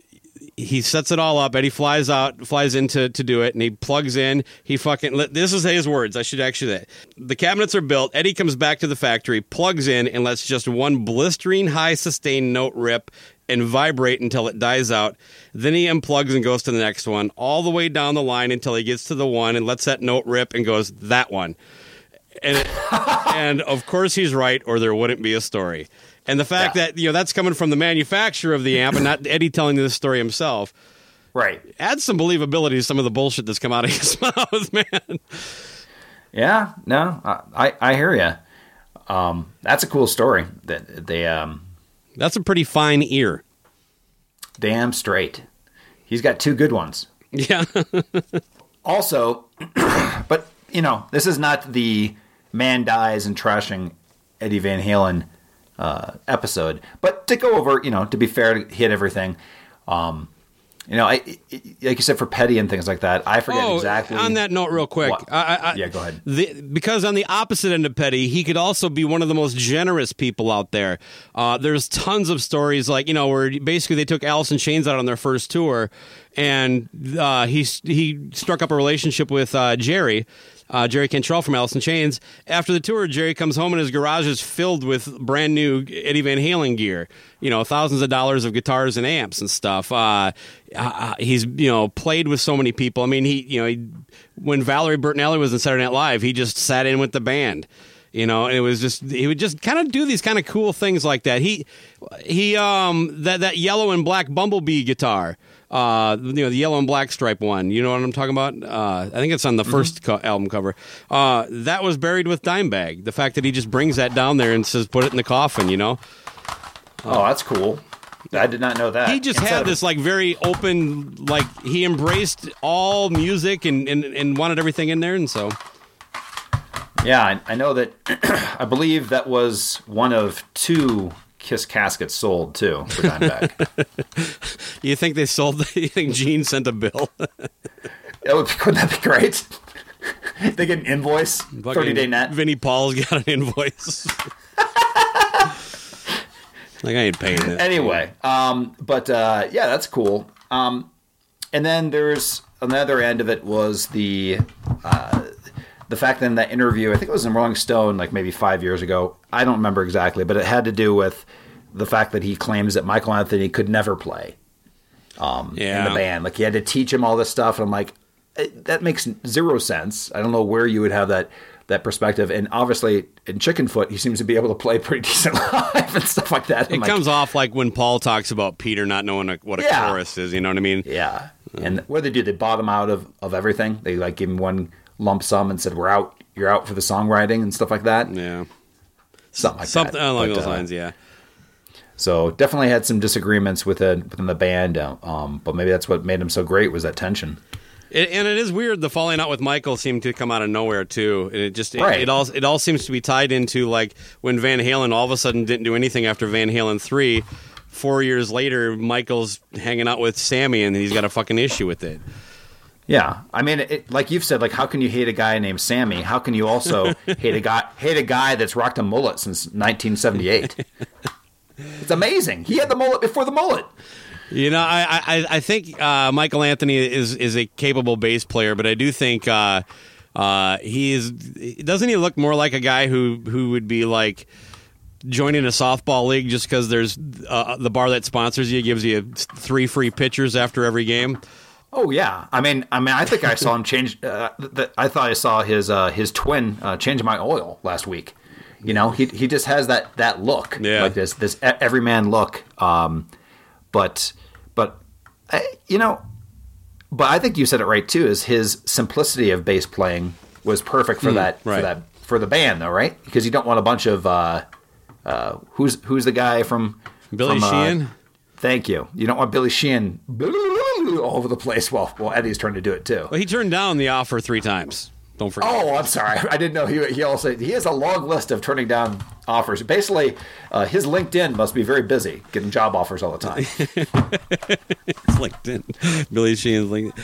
he sets it all up. Eddie flies out, flies in to, to do it, and he plugs in. He fucking, this is his words. I should actually say. The cabinets are built. Eddie comes back to the factory, plugs in, and lets just one blistering high sustained note rip and vibrate until it dies out. Then he unplugs and goes to the next one, all the way down the line until he gets to the one and lets that note rip and goes, "That one." And it, and of course he's right, or there wouldn't be a story. And the fact Yeah. that, you know, that's coming from the manufacturer of the amp and not Eddie telling this story himself Right. adds some believability to some of the bullshit that's come out of his mouth, man. Yeah, no, I, I, I hear you. Um, that's a cool story. That they, um, That's a pretty fine ear. damn straight. He's got two good ones. Yeah. Also, but you know, this is not the man dies and trashing Eddie Van Halen uh, episode. But to go over, you know, to be fair, to hit everything. Um, you know, I, I like you said, for Petty and things like that, I forget oh, exactly. on that note, real quick. What? I, I, Yeah, go ahead. The, because on the opposite end of Petty, he could also be one of the most generous people out there. Uh, there's tons of stories like, you know, where basically they took Alice in Chains out on their first tour, and uh, he he struck up a relationship with uh, Jerry. Uh, Jerry Cantrell from Alice in Chains. After the tour, Jerry comes home and his garage is filled with brand new Eddie Van Halen gear. You know, thousands of dollars of guitars and amps and stuff. Uh, uh, he's, you know, played with so many people. I mean, he, you know, he, when Valerie Bertinelli was in Saturday Night Live, he just sat in with the band. You know, and it was just, he would just kind of do these kind of cool things like that. He, he, um, that, that yellow and black Bumblebee guitar, uh, you know, the yellow and black stripe one, you know what I'm talking about? Uh, I think it's on the first co- album cover. Uh, that was buried with Dimebag. The fact that he just brings that down there and says, put it in the coffin, you know? Oh, that's cool. I did not know that. He just Instead had of- this like very open, like he embraced all music and, and, and wanted everything in there. And so, Yeah, I, I know that. I believe that was one of two Kiss caskets sold too for Dimebag. you think they sold, you think Gene sent a bill? Oh, couldn't that be great? They get an invoice, thirty day net. Vinnie Paul's got an invoice. Like, I ain't paying it. Anyway, um, but uh, yeah, that's cool. Um, and then there's on the other end of it was the uh, the fact that in that interview, I think it was in Rolling Stone, like maybe five years ago. I don't remember exactly, but it had to do with the fact that he claims that Michael Anthony could never play um, Yeah. in the band. Like he had to teach him all this stuff. And I'm like, it, that makes zero sense. I don't know where you would have that that perspective. And obviously in Chickenfoot, he seems to be able to play pretty decent live and stuff like that. It I'm like, comes off like when Paul talks about Peter not knowing a, what a Yeah. chorus is, you know what I mean? yeah. And what did they do? They bought him out of, of everything. They like gave him one lump sum and said, "We're out. You're out for the songwriting and stuff like that." Yeah. Something like Something that. along But, those uh, lines, yeah. So definitely had some disagreements within within the band. uh, Um, but maybe that's what made him so great was that tension. It, and it is weird. The falling out with Michael seemed to come out of nowhere too. And it just it, Right. it all it all seems to be tied into like when Van Halen all of a sudden didn't do anything after Van Halen three. Four years later, Michael's hanging out with Sammy, and he's got a fucking issue with it. Yeah, I mean, it, like you've said, like how can you hate a guy named Sammy? How can you also hate a guy hate a guy that's rocked a mullet since nineteen seventy-eight? It's amazing. He had the mullet before the mullet. You know, I I, I think uh, Michael Anthony is is a capable bass player, but I do think uh, uh, he is. Doesn't he look more like a guy who who would be like joining a softball league just because there's uh, the bar that sponsors you gives you three free pitchers after every game? Oh yeah, I mean, I mean, I think I saw him change. Uh, th- I thought I saw his uh, his twin uh, change my oil last week. You know, he he just has that, that look, yeah. like this this everyman look. Um, but but I, you know, but I think you said it right too. Is his simplicity of bass playing was perfect for Mm, that right. for that for the band though, right? Because you don't want a bunch of uh, uh, who's who's the guy from Billy from, uh, Sheehan? Thank you. You don't want Billy Sheehan all over the place. Well, well, Eddie's trying to do it too. Well, he turned down the offer three times. Don't forget. Oh, I'm sorry. I didn't know he he also he has a long list of turning down offers. Basically, uh, his LinkedIn must be very busy getting job offers all the time. It's LinkedIn. Billy Sheehan's LinkedIn.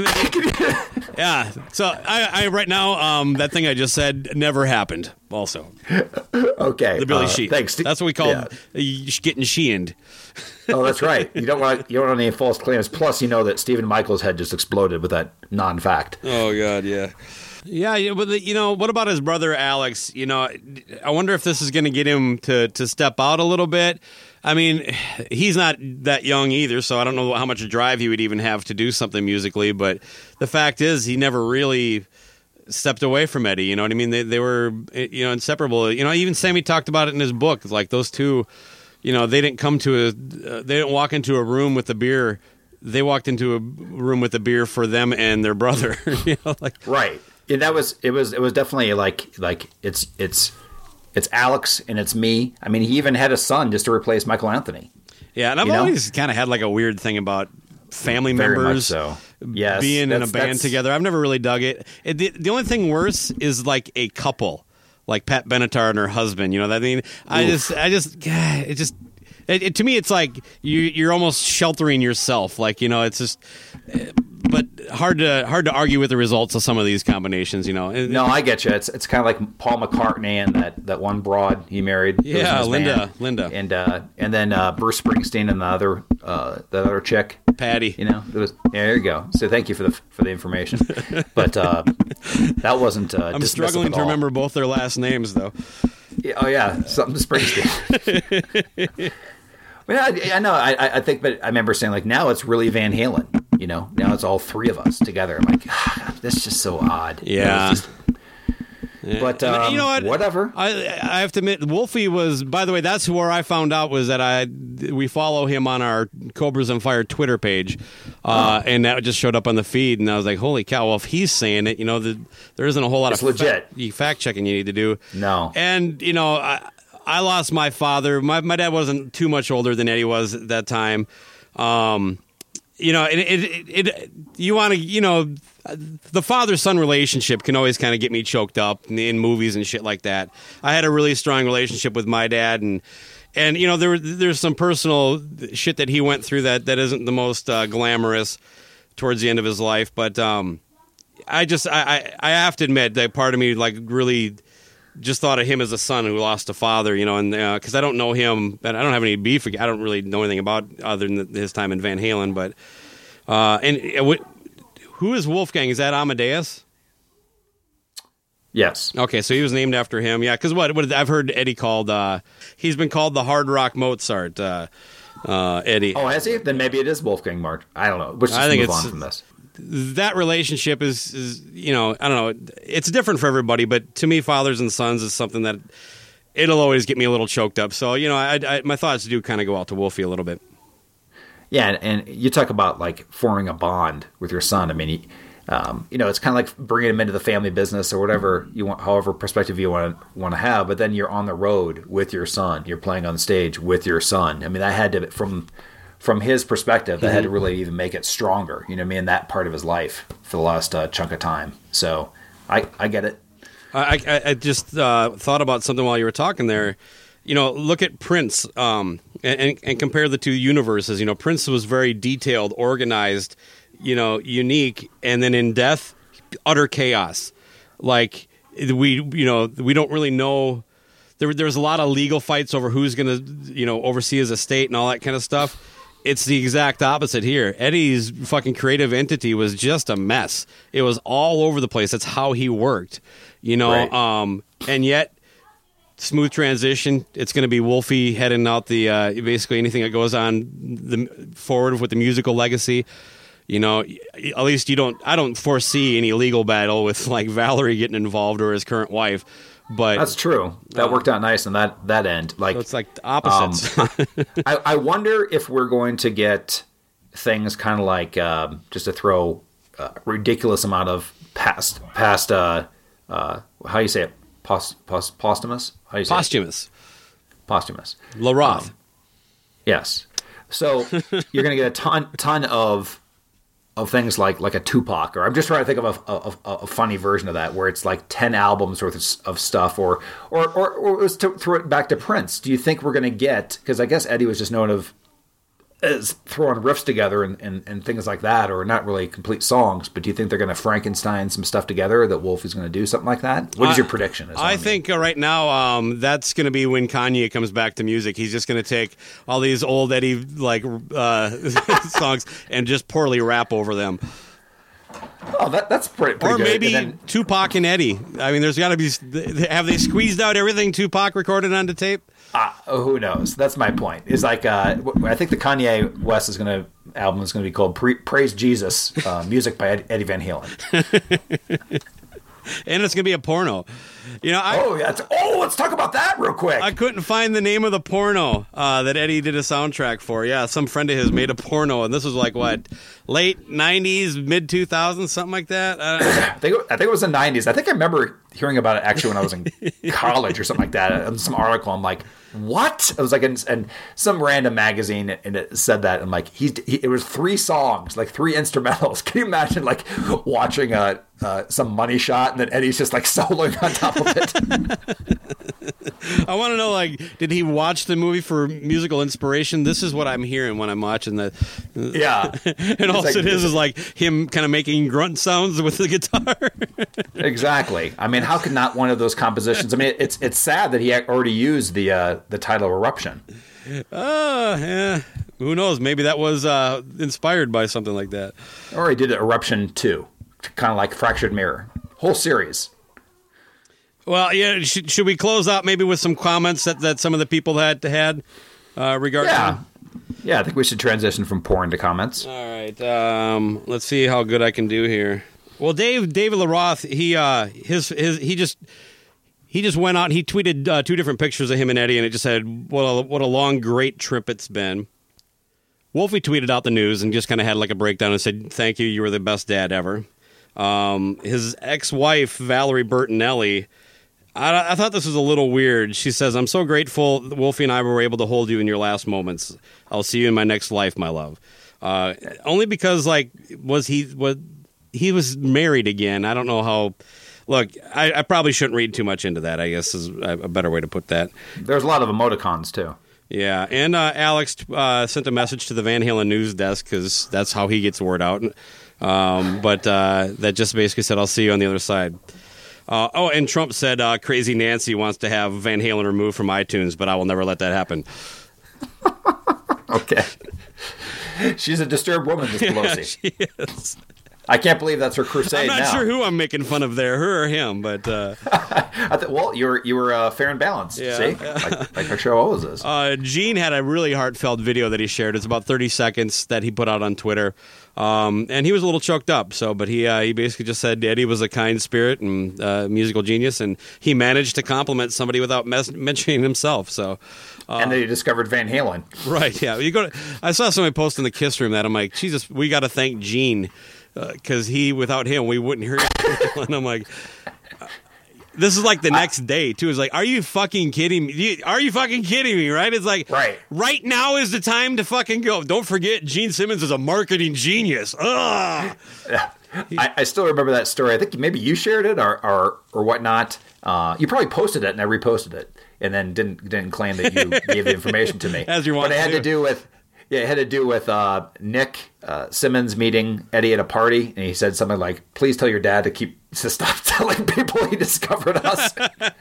Yeah. Yeah. So I, I right now, um, that thing I just said never happened. Also, Okay, the Billy uh, Sheehan. Thanks. That's what we call Yeah. getting Sheehaned. Oh, that's right. You don't want you don't want any false claims. Plus, you know that Stephen Michaels' head just exploded with that non-fact. Oh God, yeah. Yeah, yeah, but the, you know, what about his brother Alex? You know, I wonder if this is going to get him to, to step out a little bit. I mean, he's not that young either, so I don't know how much drive he would even have to do something musically. But the fact is, he never really stepped away from Eddie. You know what I mean? They they were you know inseparable. You know, even Sammy talked about it in his book. Like those two, you know, they didn't come to a, uh, they didn't walk into a room with a beer. They walked into a room with a beer for them and their brother. You know, like Right. Yeah, that was it. Was it was definitely like like it's it's it's Alex and it's me. I mean, he even had a son just to replace Michael Anthony. yeah. And I've You know? always kind of had like a weird thing about family Very much members so. Yes, being in a that's- band that's- together. I've never really dug it. it the, the only thing worse is like a couple, like Pat Benatar and her husband. You know, what I mean, I Oof. just, I just, God, it just, it, it, to me, it's like you, you're almost sheltering yourself. Like, you know, it's just, but hard to hard to argue with the results of some of these combinations. You know, No, I get you. It's it's kind of like Paul McCartney and that, that one broad he married. who was in Yeah, his Linda, band. Linda. and uh, and then uh, Bruce Springsteen and the other uh, that other chick. Patty. You know, it was, yeah, there you go. So thank you for the for the information. But uh, that wasn't. Uh, I'm dismissive struggling at to all. remember both their last names, though. Yeah, oh yeah, something to Springsteen. Well, I, I know. I, I think, but I remember saying like, now it's really Van Halen. You know, now it's all three of us together. I'm like, ah, this is just so odd. You know, Yeah. it's just- But And, um, you know what? whatever. I I have to admit, Wolfie was. By the way, that's where I found out was that I we follow him on our Cobras on Fire Twitter page, uh, and that just showed up on the feed, and I was like, holy cow! Well, if he's saying it, you know, the, there isn't a whole lot It's of legit. fact, fact checking you need to do. No. And you know, I I lost my father. My my dad wasn't too much older than Eddie was at that time. Um, you know, it it, it, it you want to you know. The father-son relationship can always kind of get me choked up in, in movies and shit like that. I had a really strong relationship with my dad, and and you know there there's some personal shit that he went through that, that isn't the most uh, glamorous towards the end of his life. But um, I just I, I I have to admit that part of me like really just thought of him as a son who lost a father, you know, and because uh, I don't know him, and I don't have any beef. I don't really know anything about other than his time in Van Halen, but uh, and it would. Who is Wolfgang? Is that Amadeus? Yes. Okay, so he was named after him. Yeah, because what, what I've heard Eddie called, uh, he's been called the hard rock Mozart, uh, uh, Eddie. Oh, has he? Then maybe it is Wolfgang March. I don't know. Let's just I think move it's- on from this. That relationship is, is, you know, I don't know, it's different for everybody, but to me, fathers and sons is something that it'll always get me a little choked up. So, you know, I, I, my thoughts do kind of go out to Wolfie a little bit. Yeah, and, and you talk about like forming a bond with your son. I mean, he, um, you know, it's kind of like bringing him into the family business or whatever you want, however perspective you want to want to have. But then you're on the road with your son. You're playing on stage with your son. I mean, that had to from from his perspective, that mm-hmm. had to really even make it stronger. You know, what I mean, that part of his life for the last uh, chunk of time. So I I get it. I I, I just uh, thought about something while you were talking there. You know, look at Prince um, and, and compare the two universes. You know, Prince was very detailed, organized. you know, unique, and then in death, utter chaos. Like we, you know, we don't really know. There, there's a lot of legal fights over who's going to, you know, oversee his estate and all that kind of stuff. It's the exact opposite here. Eddie's fucking creative entity was just a mess. It was all over the place. That's how he worked, you know. Right. Um, and yet, smooth transition. It's going to be Wolfie heading out the uh, basically anything that goes on the forward with the musical legacy. You know, at least you don't. I don't foresee any legal battle with like Valerie getting involved or his current wife. But That's true. That uh, worked out nice on that that end. Like so it's like opposites. Um, I, I wonder if we're going to get things kind of like um, just to throw a ridiculous amount of past past uh, uh, how do you say it Post, post, posthumous how do you say Posthumous. it? Posthumous LaRoth. Um, yes. So you're going to get a ton ton of of things like like a Tupac, or I'm just trying to think of a, a, a, a funny version of that where it's like ten albums worth of, of stuff, or or or, or let's to throw it back to Prince. Do you think we're going to get, because I guess Eddie was just known of as throwing riffs together and, and, and things like that, or not really complete songs, but do you think they're going to Frankenstein some stuff together, that Wolf is going to do something like that? What is your prediction? Is what I mean. think uh, right now um, that's going to be when Kanye comes back to music. He's just going to take all these old Eddie like uh, songs and just poorly rap over them. Oh, that, that's pretty, pretty Or good. maybe And then, Tupac and Eddie. I mean, there's got to be. Have they squeezed out everything Tupac recorded onto tape? Uh, who knows? That's my point. Is like uh, I think the Kanye West is going to album is going to be called Pre- "Praise Jesus," uh, music by Ed- Eddie Van Halen. And it's going to be a porno. You know, I, Oh, yeah. It's, oh, let's talk about that real quick. I couldn't find the name of the porno uh, that Eddie did a soundtrack for. Yeah, some friend of his made a porno, and this was like what, late nineties, mid two thousands, something like that. Uh, I think I think it was the nineties. I think I remember hearing about it actually when I was in college or something like that. In some article, I'm like, what? It was like in, in some random magazine, and it said that. I'm like, he's he, it was three songs, like three instrumentals. Can you imagine like watching a uh, some Money Shot, and then Eddie's just like soloing on top of it? I want to know, like, did he watch the movie for musical inspiration? This is what I'm hearing when I'm watching the. Yeah, And all like- it is is like him kind of making grunt sounds with the guitar. exactly. I mean, how could not one of those compositions? I mean, it's it's sad that he already used the uh, the title Eruption. Oh, yeah. Who knows? Maybe that was uh, inspired by something like that. Or he did Eruption two, kind of like Fractured Mirror. Whole series. Well, yeah. Should, should we close out maybe with some comments that, that some of the people had had uh, regarding? Yeah. Yeah, I think we should transition from porn to comments. All right. Um, let's see how good I can do here. Well, Dave David LaRoth, he uh, his his he just he just went out. He tweeted uh, two different pictures of him and Eddie, and it just said, "What a what a long, great trip it's been." Wolfie tweeted out the news and just kind of had like a breakdown and said, "Thank you, you were the best dad ever." Um, his ex-wife Valerie Bertinelli, I, I thought this was a little weird. She says, "I'm so grateful that Wolfie and I were able to hold you in your last moments. I'll see you in my next life, my love." Uh, only because, like, was he was he was married again? I don't know how. Look, I, I probably shouldn't read too much into that, I guess is a better way to put that. There's a lot of emoticons, too. Yeah, and uh, Alex uh, sent a message to the Van Halen news desk because that's how he gets the word out. Um, but uh, that just basically said, "I'll see you on the other side." Uh, oh, and Trump said, uh, "Crazy Nancy wants to have Van Halen removed from iTunes, but I will never let that happen." Okay. She's a disturbed woman, Miss Pelosi. She is. I can't believe that's her crusade I'm not now. sure who I'm making fun of there, her or him, but uh, I th- well, you were you were uh, fair and balanced. Yeah. See, like, like our show always is. uh, Gene had a really heartfelt video that he shared. It's about thirty seconds that he put out on Twitter, um, and he was a little choked up. So, but he uh, he basically just said Eddie was a kind spirit and uh, musical genius, and he managed to compliment somebody without mes- mentioning himself. So. and then you discovered Van Halen. Right, yeah. You go. To, I saw somebody post in the Kiss Room that I'm like, Jesus, we got to thank Gene because uh, he, without him, we wouldn't hear it. And I'm like, uh, this is like the next day too. It's like, are you fucking kidding me? You, are you fucking kidding me? Right? It's like, Right. right now is the time to fucking go. Don't forget, Gene Simmons is a marketing genius. Ugh. I, I still remember that story. I think maybe you shared it or or, or whatnot. Uh, you probably posted it, and I reposted it, and then didn't didn't claim that you gave the information to me. As you want but it had to. to do with Yeah, it had to do with uh, Nick uh, Simmons meeting Eddie at a party, and he said something like, "Please tell your dad to keep to stop telling people he discovered us."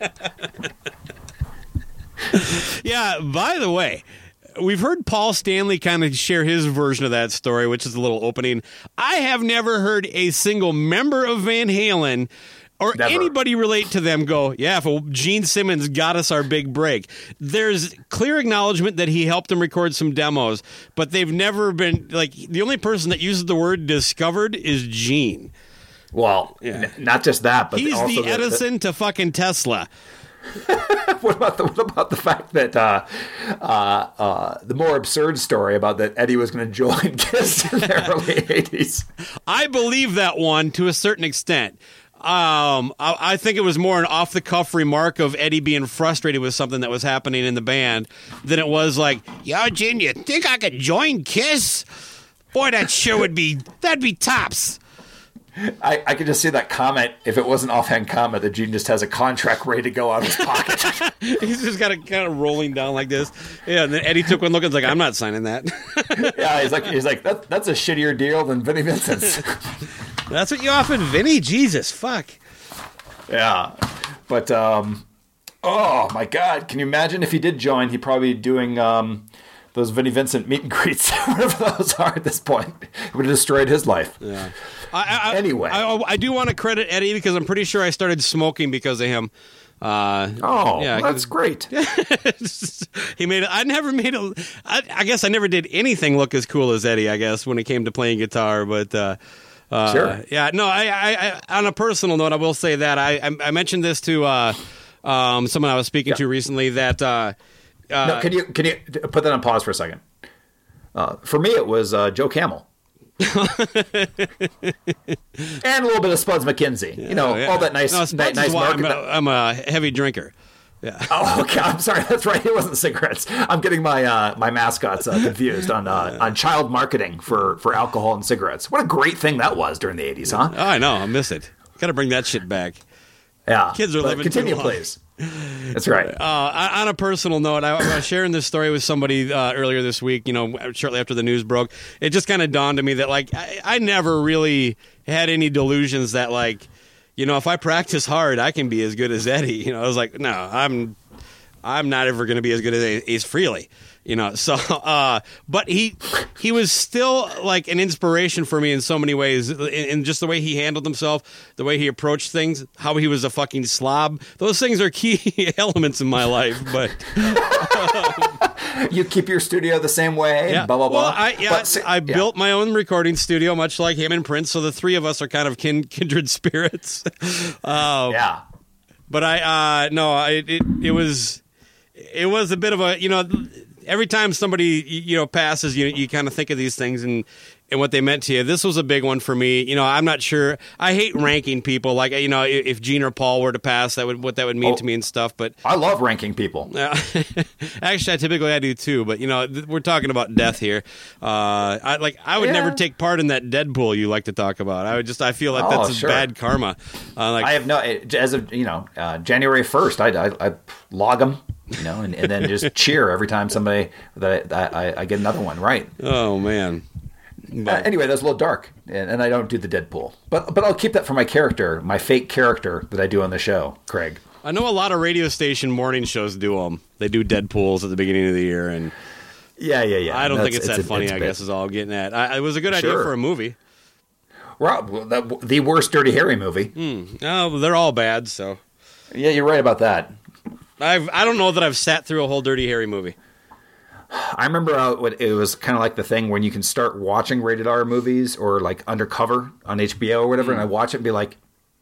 Yeah, by the way, we've heard Paul Stanley kind of share his version of that story, which is a little opening. I have never heard a single member of Van Halen or Never. anybody relate to them go, yeah, if Gene Simmons got us our big break. There's clear acknowledgement that he helped them record some demos, but they've never been, like, the only person that uses the word discovered is Gene. Well, Yeah. n- not just that, but He's also the Edison to fucking Tesla. what about the what about the fact that uh, uh, uh, the more absurd story about that Eddie was going to join Kiss in the early eighties? I believe that one to a certain extent. Um, I, I think it was more an off-the-cuff remark of Eddie being frustrated with something that was happening in the band than it was like, "Yo, Gene, you think I could join Kiss? Boy, that sure would be, that'd be tops." I, I could just see that comment, if it was an offhand comment, that Gene just has a contract ready to go out of his pocket. He's just got it kind of rolling down like this. Yeah, and then Eddie took one look and was like, "I'm not signing that." Yeah, he's like, he's like that, that's a shittier deal than Vinnie Vincent's. That's what you offered Vinny? Jesus, fuck. Yeah, but um, oh my God, can you imagine if he did join? He'd probably be doing um, those Vinnie Vincent meet and greets, whatever those are at this point. It would have destroyed his life. Yeah. I, I, Anyway. I, I do want to credit Eddie because I'm pretty sure I started smoking because of him. Uh, Oh, yeah, that's great. he made it. I never made a. I, I guess I never did anything look as cool as Eddie. I guess when it came to playing guitar, but uh, uh, Sure. yeah, no. I, I, I, on a personal note, I will say that I, I, I mentioned this to uh, um, someone I was speaking Yeah. to recently. That uh, uh, No, can you can you put that on pause for a second? Uh, for me, it was uh, Joe Camel. And a little bit of Spuds McKenzie. You know, oh, yeah. all that nice, No, ni- Spuds nice is why I'm, market. a, I'm a heavy drinker. Yeah. Oh, okay. I'm sorry. That's right. It wasn't cigarettes. I'm getting my uh, my mascots uh, confused on uh, on child marketing for, for alcohol and cigarettes. What a great thing that was during the eighties, huh? Oh, I know. I miss it. Got to bring that shit back. Yeah. Kids are But living Continue, too long. please. That's right. Uh, on a personal note, I, I was sharing this story with somebody uh, earlier this week, you know, shortly after the news broke. It just kind of dawned on me that, like, I, I never really had any delusions that, like, you know, if I practice hard, I can be as good as Eddie. You know, I was like, no, I'm I'm not ever going to be as good as Ace Frehley. You know, so, uh, but he he was still like an inspiration for me in so many ways, in, in just the way he handled himself, the way he approached things, how he was a fucking slob. Those things are key elements in my life. But You keep your studio the same way. yeah, Blah blah blah. well, I, yeah, But see- I yeah. built my own recording studio, much like him and Prince. So the three of us are kind of kin- kindred spirits. uh, Yeah. But I, uh, no, I, it, it was, it was a bit of a, you know, every time somebody, you know, passes, you you kind of think of these things and, and what they meant to you. This was a big one for me. You know, I'm not sure. I hate ranking people. Like, you know, if Gene or Paul were to pass, that would what that would mean Oh. to me and stuff. But I love ranking people. uh, actually, I typically I do too. But you know, th- we're talking about death here. Uh, I like I would Yeah. never take part in that Deadpool you like to talk about. I would just I feel like Oh, that's sure. bad karma. Uh, like I have no, as of, you know, uh, January first, I, I, I log them, you know, and, and then just cheer every time somebody, that I, I, I get another one right. oh man. Uh, anyway, that's a little dark, and, and I don't do the Deadpool. But but I'll keep that for my character, my fake character that I do on the show, Craig. I know a lot of radio station morning shows do them. They do Deadpools at the beginning of the year, and Yeah, yeah, yeah. I don't think That's- it's that a- funny. it's a I bit. guess is all I'm getting at. I, it was a good idea Sure. for a movie. Rob, well, that, the worst Dirty Harry movie. Oh, they're all bad. So Yeah, you're right about that. I've I don't know that I've sat through a whole Dirty Harry movie. I remember uh, what it was kind of like the thing when you can start watching rated R movies or like Undercover on H B O or whatever, and I watch it and be like,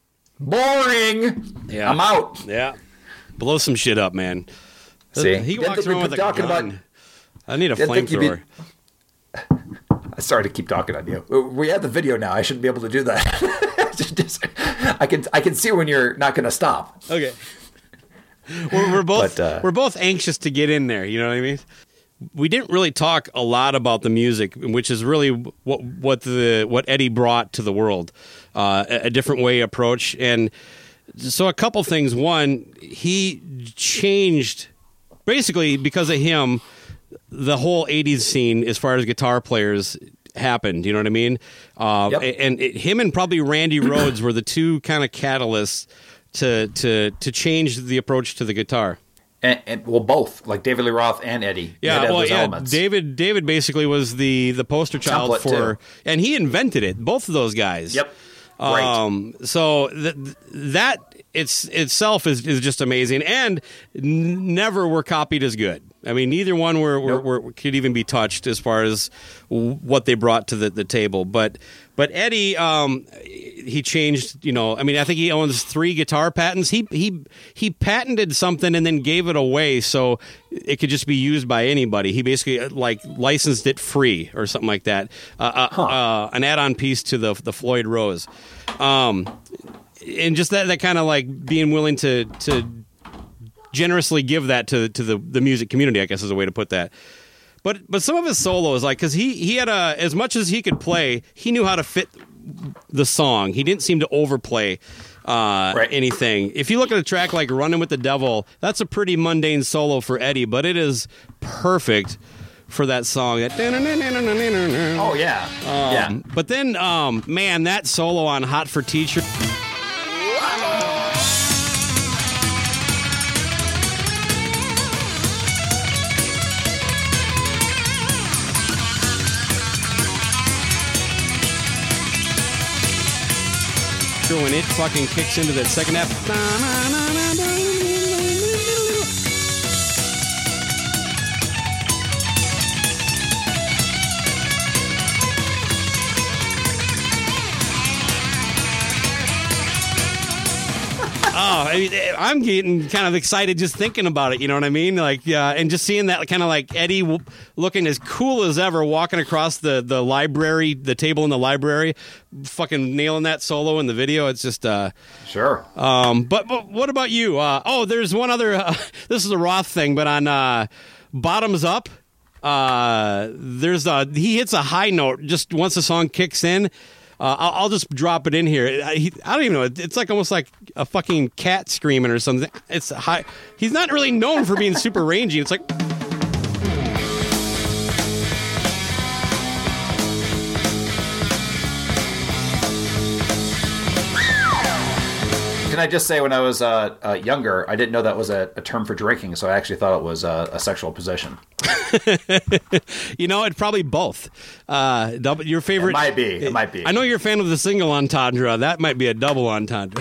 boring. Yeah. I'm out. Yeah, blow some shit up, man. See? he Didn't walks think we'd around be with a talking gun. about- I need a Didn't think you'd be- flamethrower. Sorry to keep talking on you. We have the video now. I shouldn't be able to do that. Just- I can I can see when you're not going to stop. Okay. We're, we're both But, uh, we're both anxious to get in there. You know what I mean? We didn't really talk a lot about the music, which is really what what the what Eddie brought to the world, uh, a, a different way approach. And so a couple things. One, he changed basically because of him. the whole eighties scene as far as guitar players happened. You know what I mean? Uh, Yep. And it, him and probably Randy Rhoads were the two kind of catalysts to to to change the approach to the guitar. And, and well, both like David Lee Roth and Eddie. They Yeah, had well, those yeah. elements. David David basically was the the poster child Template, for, too. and he invented it. Both of those guys. Yep. Right. Um. So th- that it's itself is, is just amazing, and n- never were copied as good. I mean, neither one were, were, Nope. were could even be touched as far as w- what they brought to the, the table. But but Eddie, um, he changed. You know, I mean, I think he owns three guitar patents. He he he patented something and then gave it away so it could just be used by anybody. He basically uh, like licensed it free or something like that. Uh, uh, uh, an add-on piece to the the Floyd Rose. Um, and just that, that kind of like being willing to to generously give that to to the, the music community, I guess is a way to put that. But but some of his solos, like, because he, he had a, as much as he could play, he knew how to fit the song. He didn't seem to overplay uh, Right. anything. If you look at a track like Running with the Devil, that's a pretty mundane solo for Eddie, but it is perfect for that song. That Oh yeah. yeah. But then, um, man, that solo on Hot for Teacher. When it fucking kicks into that second half. Oh, I mean, I'm getting kind of excited just thinking about it. You know what I mean? Like, yeah, and just seeing that kind of like Eddie w- looking as cool as ever, walking across the, the library, the table in the library, fucking nailing that solo in the video. It's just, uh, Sure. um, but, but what about you? Uh, oh, there's one other. Uh, this is a Roth thing, but on uh, Bottoms Up, uh, there's a he hits a high note just once the song kicks in. Uh, I'll, I'll just drop it in here. I, he, I don't even know. It's like almost like a fucking cat screaming or something. It's high. He's not really known for being super rangy. It's like. Can I just say, when I was uh, uh, younger, I didn't know that was a, a term for drinking, so I actually thought it was uh, a sexual position. You know, it's probably both. Uh, double, your favorite It might be. It might be. I know you're a fan of the single entendre. That might be a double entendre.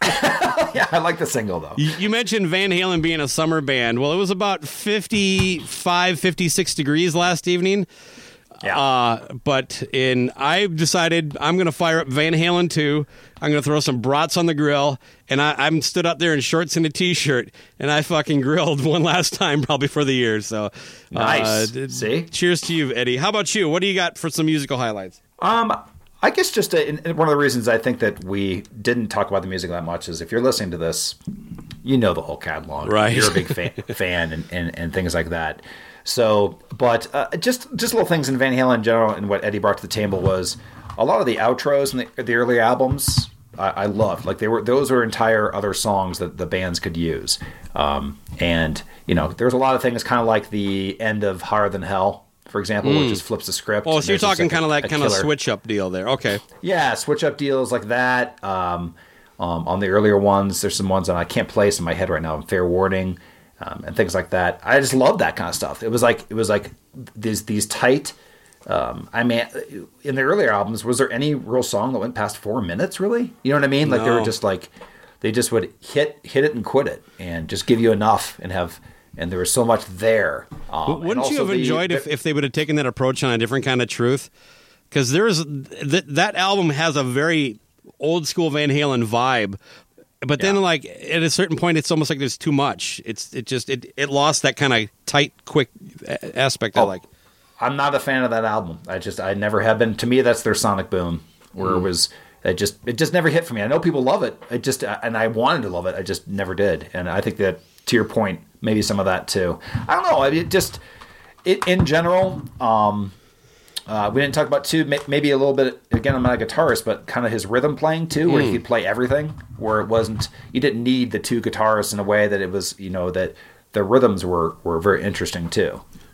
Yeah, I like the single, though. You you mentioned Van Halen being a summer band. Well, it was about fifty-five, fifty-six degrees last evening. Yeah. Uh, but in I decided I'm going to fire up Van Halen two. I'm going to throw some brats on the grill, and I, I'm stood up there in shorts and a t-shirt, and I fucking grilled one last time, probably for the year. So Nice. uh, See? Cheers to you, Eddie. How about you? What do you got for some musical highlights? Um, I guess just a, and one of the reasons I think that we didn't talk about the music that much is if you're listening to this, you know the whole catalog. Right. You're a big fan, fan and, and, and things like that. So, but uh, just just little things in Van Halen in general, and what Eddie brought to the table was a lot of the outros in the, the early albums. I, I loved, like they were those were entire other songs that the bands could use, um, and you know there was a lot of things kind of like the end of Higher Than Hell, for example, which just flips the script. Oh, and so you're there's just talking like kind of a- like a kind of killer- switch up deal there. Okay. Yeah, switch up deals like that. Um, um, on the earlier ones, there's some ones that I can't place in my head right now. Fair Warning, um, and things like that. I just love that kind of stuff. It was like it was like these these tight. Um, I mean, in the earlier albums, was there any real song that went past four minutes? Really, you know what I mean? Like they were No. just like they just would hit hit it and quit it, and just give you enough and have. And there was so much there. Um, and Wouldn't you also have the- enjoyed if, the- if they would have taken that approach on a different kind of truth? Because there's th- that album has a very old school Van Halen vibe, but then Yeah. like at a certain point, it's almost like there's too much. It's it just it, it lost that kind of tight, quick a- aspect. I Oh. like. I'm not a fan of that album. I just I never have been. To me, that's their Sonic Boom, where Mm. it was it just it just never hit for me. I know people love it. It just and I wanted to love it. I just never did. And I think that to your point, maybe some of that too. I don't know. I mean, it just it in general. Um, uh, we didn't talk about too. may- Maybe a little bit. Again, I'm not a guitarist, but kind of his rhythm playing too, where he could play everything. Where it wasn't you didn't need the two guitarists in a way that it was. You know that the rhythms were were very interesting too.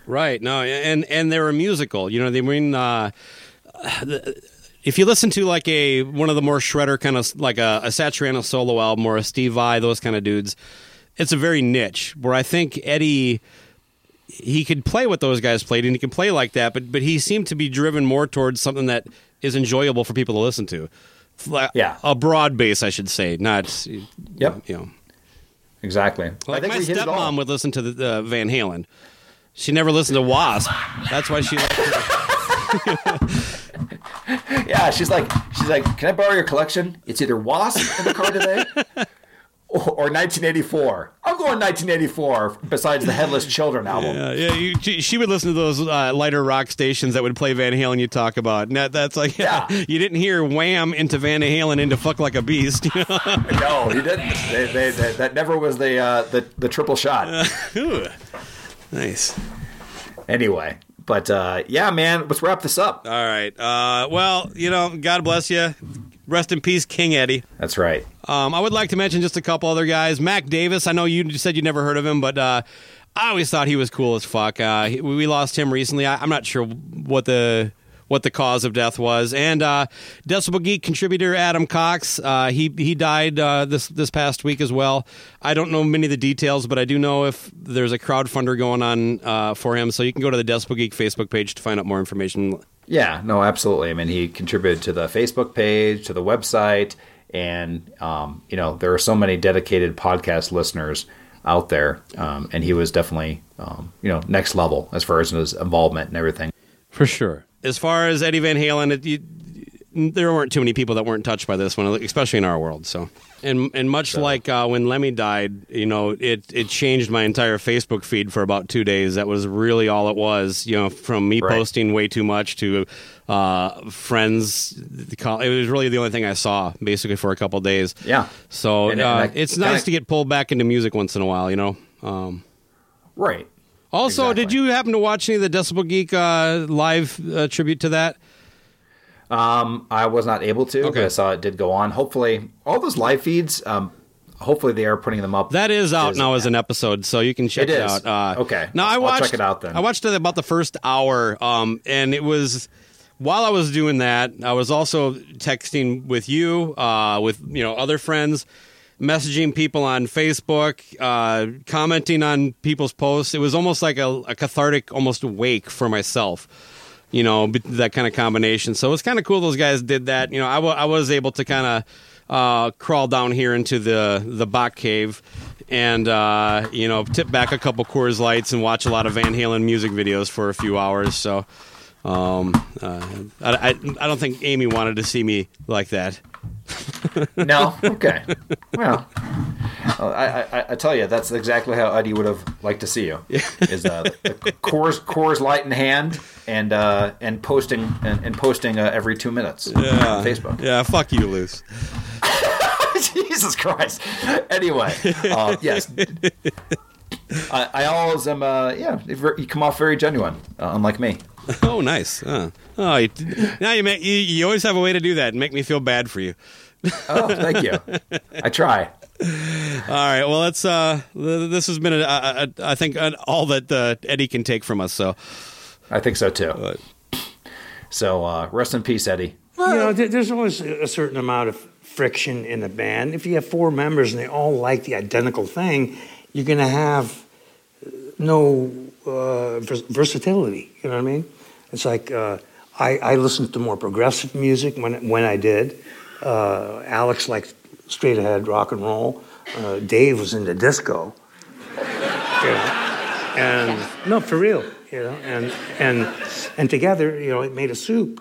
Right. No, and and they were musical. You know, they mean uh, if you listen to like a one of the more shredder kind of like a, a Satriano solo album or a Steve Vai, those kind of dudes, it's a very niche. Where I think Eddie, he could play what those guys played, and he can play like that, but but he seemed to be driven more towards something that is enjoyable for people to listen to. Yeah, a broad base, I should say, not. Yep. You know, exactly. like I think my we hit it all. stepmom would listen to the uh, Van Halen. She never listened to Wasp. That's why she. Yeah, she's like, she's like, can I borrow your collection? It's either Wasp in the car today, or, or nineteen eighty-four. I'm going nineteen eighty-four. Besides the Headless Children album. Yeah, yeah. You, she, she would listen to those uh, lighter rock stations that would play Van Halen. You talk about, and that, that's like, Yeah. You didn't hear Wham into Van Halen into Fuck Like a Beast. You know? No, you didn't. They, they, they, that never was the uh, the the triple shot. Ooh. Nice. Anyway, but uh, yeah, man, let's wrap this up. All right. Uh, well, you know, God bless you. Rest in peace, King Eddie. That's right. Um, I would like to mention just a couple other guys. Mac Davis, I know you said you never heard of him, but uh, I always thought he was cool as fuck. Uh, he, we lost him recently. I, I'm not sure what the what the cause of death was. And uh, Decibel Geek contributor Adam Cox, uh, he he died uh, this this past week as well. I don't know many of the details, but I do know if there's a crowdfunder going on uh, for him. So you can go to the Decibel Geek Facebook page to find out more information. Yeah, no, absolutely. I mean, he contributed to the Facebook page, to the website, and, um, you know, there are so many dedicated podcast listeners out there, um, and he was definitely, um, you know, next level as far as his involvement and everything. For sure. As far as Eddie Van Halen, it, you, there weren't too many people that weren't touched by this one, especially in our world. So, and and much So. like uh, when Lemmy died, you know, it it changed my entire Facebook feed for about two days. That was really all it was. You know, from me Right. posting way too much to uh, friends. It was really the only thing I saw, basically, for a couple of days. Yeah. So And- uh, and I- it's kinda- nice to get pulled back into music once in a while. You know. Um, Right. also, Exactly. did you happen to watch any of the Decibel Geek uh, live uh, tribute to that? Um, I was not able to, Okay. but I saw it did go on. Hopefully, all those live feeds, um, hopefully they are putting them up. That is out Is- now as an episode, so you can check It it, is. out. Uh, Okay. Now I I'll watched. check it out then. I watched it about the first hour, um, and it was while I was doing that, I was also texting with you, uh, with you know other friends, messaging people on Facebook, uh, commenting on people's posts. It was almost like a, a cathartic, almost wake for myself. You know, b- that kind of combination. So it's kind of cool those guys did that. You know, I, w- I was able to kind of uh, crawl down here into the, the Bach Cave and, uh, you know, tip back a couple Coors Lights and watch a lot of Van Halen music videos for a few hours. So um, uh, I, I, I don't think Amy wanted to see me like that. No? Okay. Well, uh, I, I, I tell you, that's exactly how Eddie would have liked to see you. Is uh, the Coors, Coors Light in hand and uh, and posting and, and posting uh, every two minutes on Facebook. Yeah, fuck you, Luce. Jesus Christ. Anyway, uh, yes. I, I always am, uh, yeah, you come off very genuine, uh, unlike me. Oh, nice. Uh, oh, you, now you, make, you you always have a way to do that and make me feel bad for you. Oh, thank you. I try. All right. Well, it's uh, this has been, a, a, a, I think, an, all that uh, Eddie can take from us. So, I think so, too. So, uh, rest in peace, Eddie. You know, there- there's always a certain amount of friction in a band. If you have four members and they all like the identical thing, you're going to have no uh, vers- versatility. You know what I mean? It's like uh, I, I listened to more progressive music when when I did. Uh, Alex liked straight ahead rock and roll. Uh, Dave was into disco. You know? And no, for real. You know, and and and together, you know, it made a soup.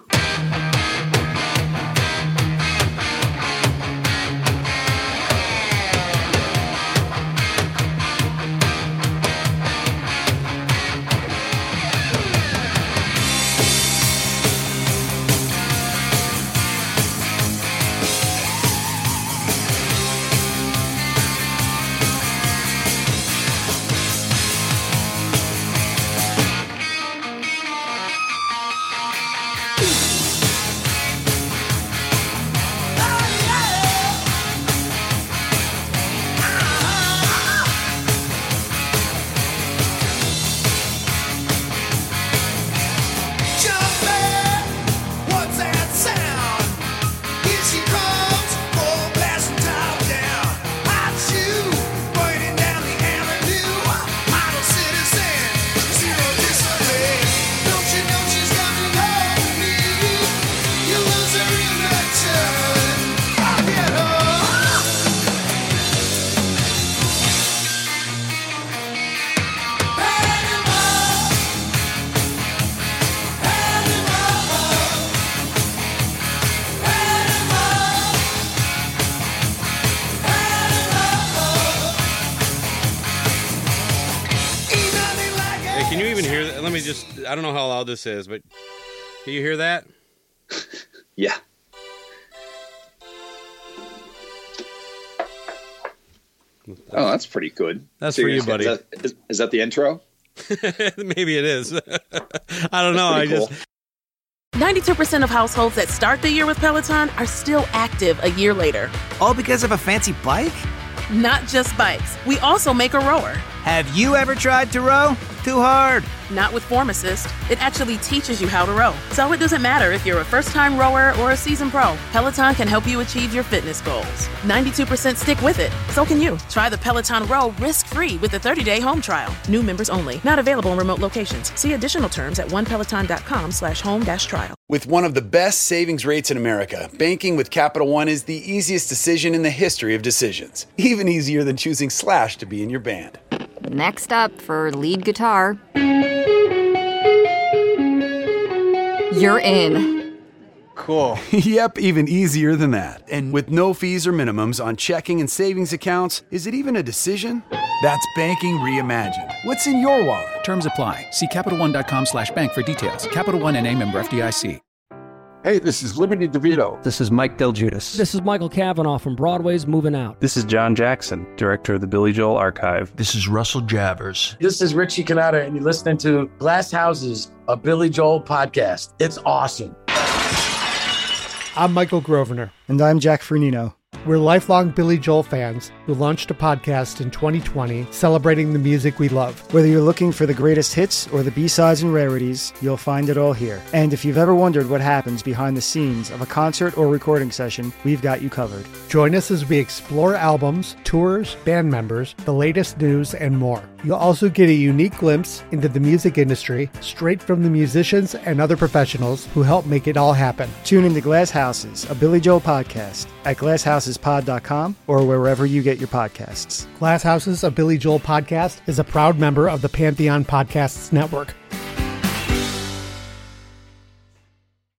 let me just, I don't know how loud this is, but can you hear that? Yeah. Oh, that's pretty good. That's for you, buddy. Is that, is, is that the intro? Maybe it is. I don't know. I Cool. just. ninety-two percent of households that start the year with Peloton are still active a year later. All because of a fancy bike? Not just bikes. We also make a rower. Have you ever tried to row? Too hard. Not with Form Assist. It actually teaches you how to row. So it doesn't matter if you're a first-time rower or a seasoned pro. Peloton can help you achieve your fitness goals. ninety-two percent stick with it. So can you. Try the Peloton Row risk-free with a thirty-day home trial. New members only. Not available in remote locations. See additional terms at onepeloton.com slash home dash trial. With one of the best savings rates in America, banking with Capital One is the easiest decision in the history of decisions. Even easier than choosing Slash to be in your band. Next up for lead guitar. You're in. Cool. Yep, even easier than that. And with no fees or minimums on checking and savings accounts, is it even a decision? That's banking reimagined. What's in your wallet? Terms apply. See CapitalOne.com slash bank for details. Capital One N A member F D I C. Hey, this is Liberty DeVito. This is Mike Del Giudice. This is Michael Cavanaugh from Broadway's Moving Out. This is John Jackson, director of the Billy Joel Archive. This is Russell Javers. This is Richie Canada, and you're listening to Glass Houses, a Billy Joel podcast. It's awesome. I'm Michael Grosvenor. And I'm Jack Fernino. We're lifelong Billy Joel fans who launched a podcast in twenty twenty celebrating the music we love. Whether you're looking for the greatest hits or the B-sides and rarities, you'll find it all here. And if you've ever wondered what happens behind the scenes of a concert or recording session, we've got you covered. Join us as we explore albums, tours, band members, the latest news, and more. You'll also get a unique glimpse into the music industry straight from the musicians and other professionals who help make it all happen. Tune into Glass Houses, a Billy Joel podcast at glass houses pod dot com or wherever you get your podcasts. Glass Houses, a Billy Joel podcast is a proud member of the Pantheon Podcasts Network.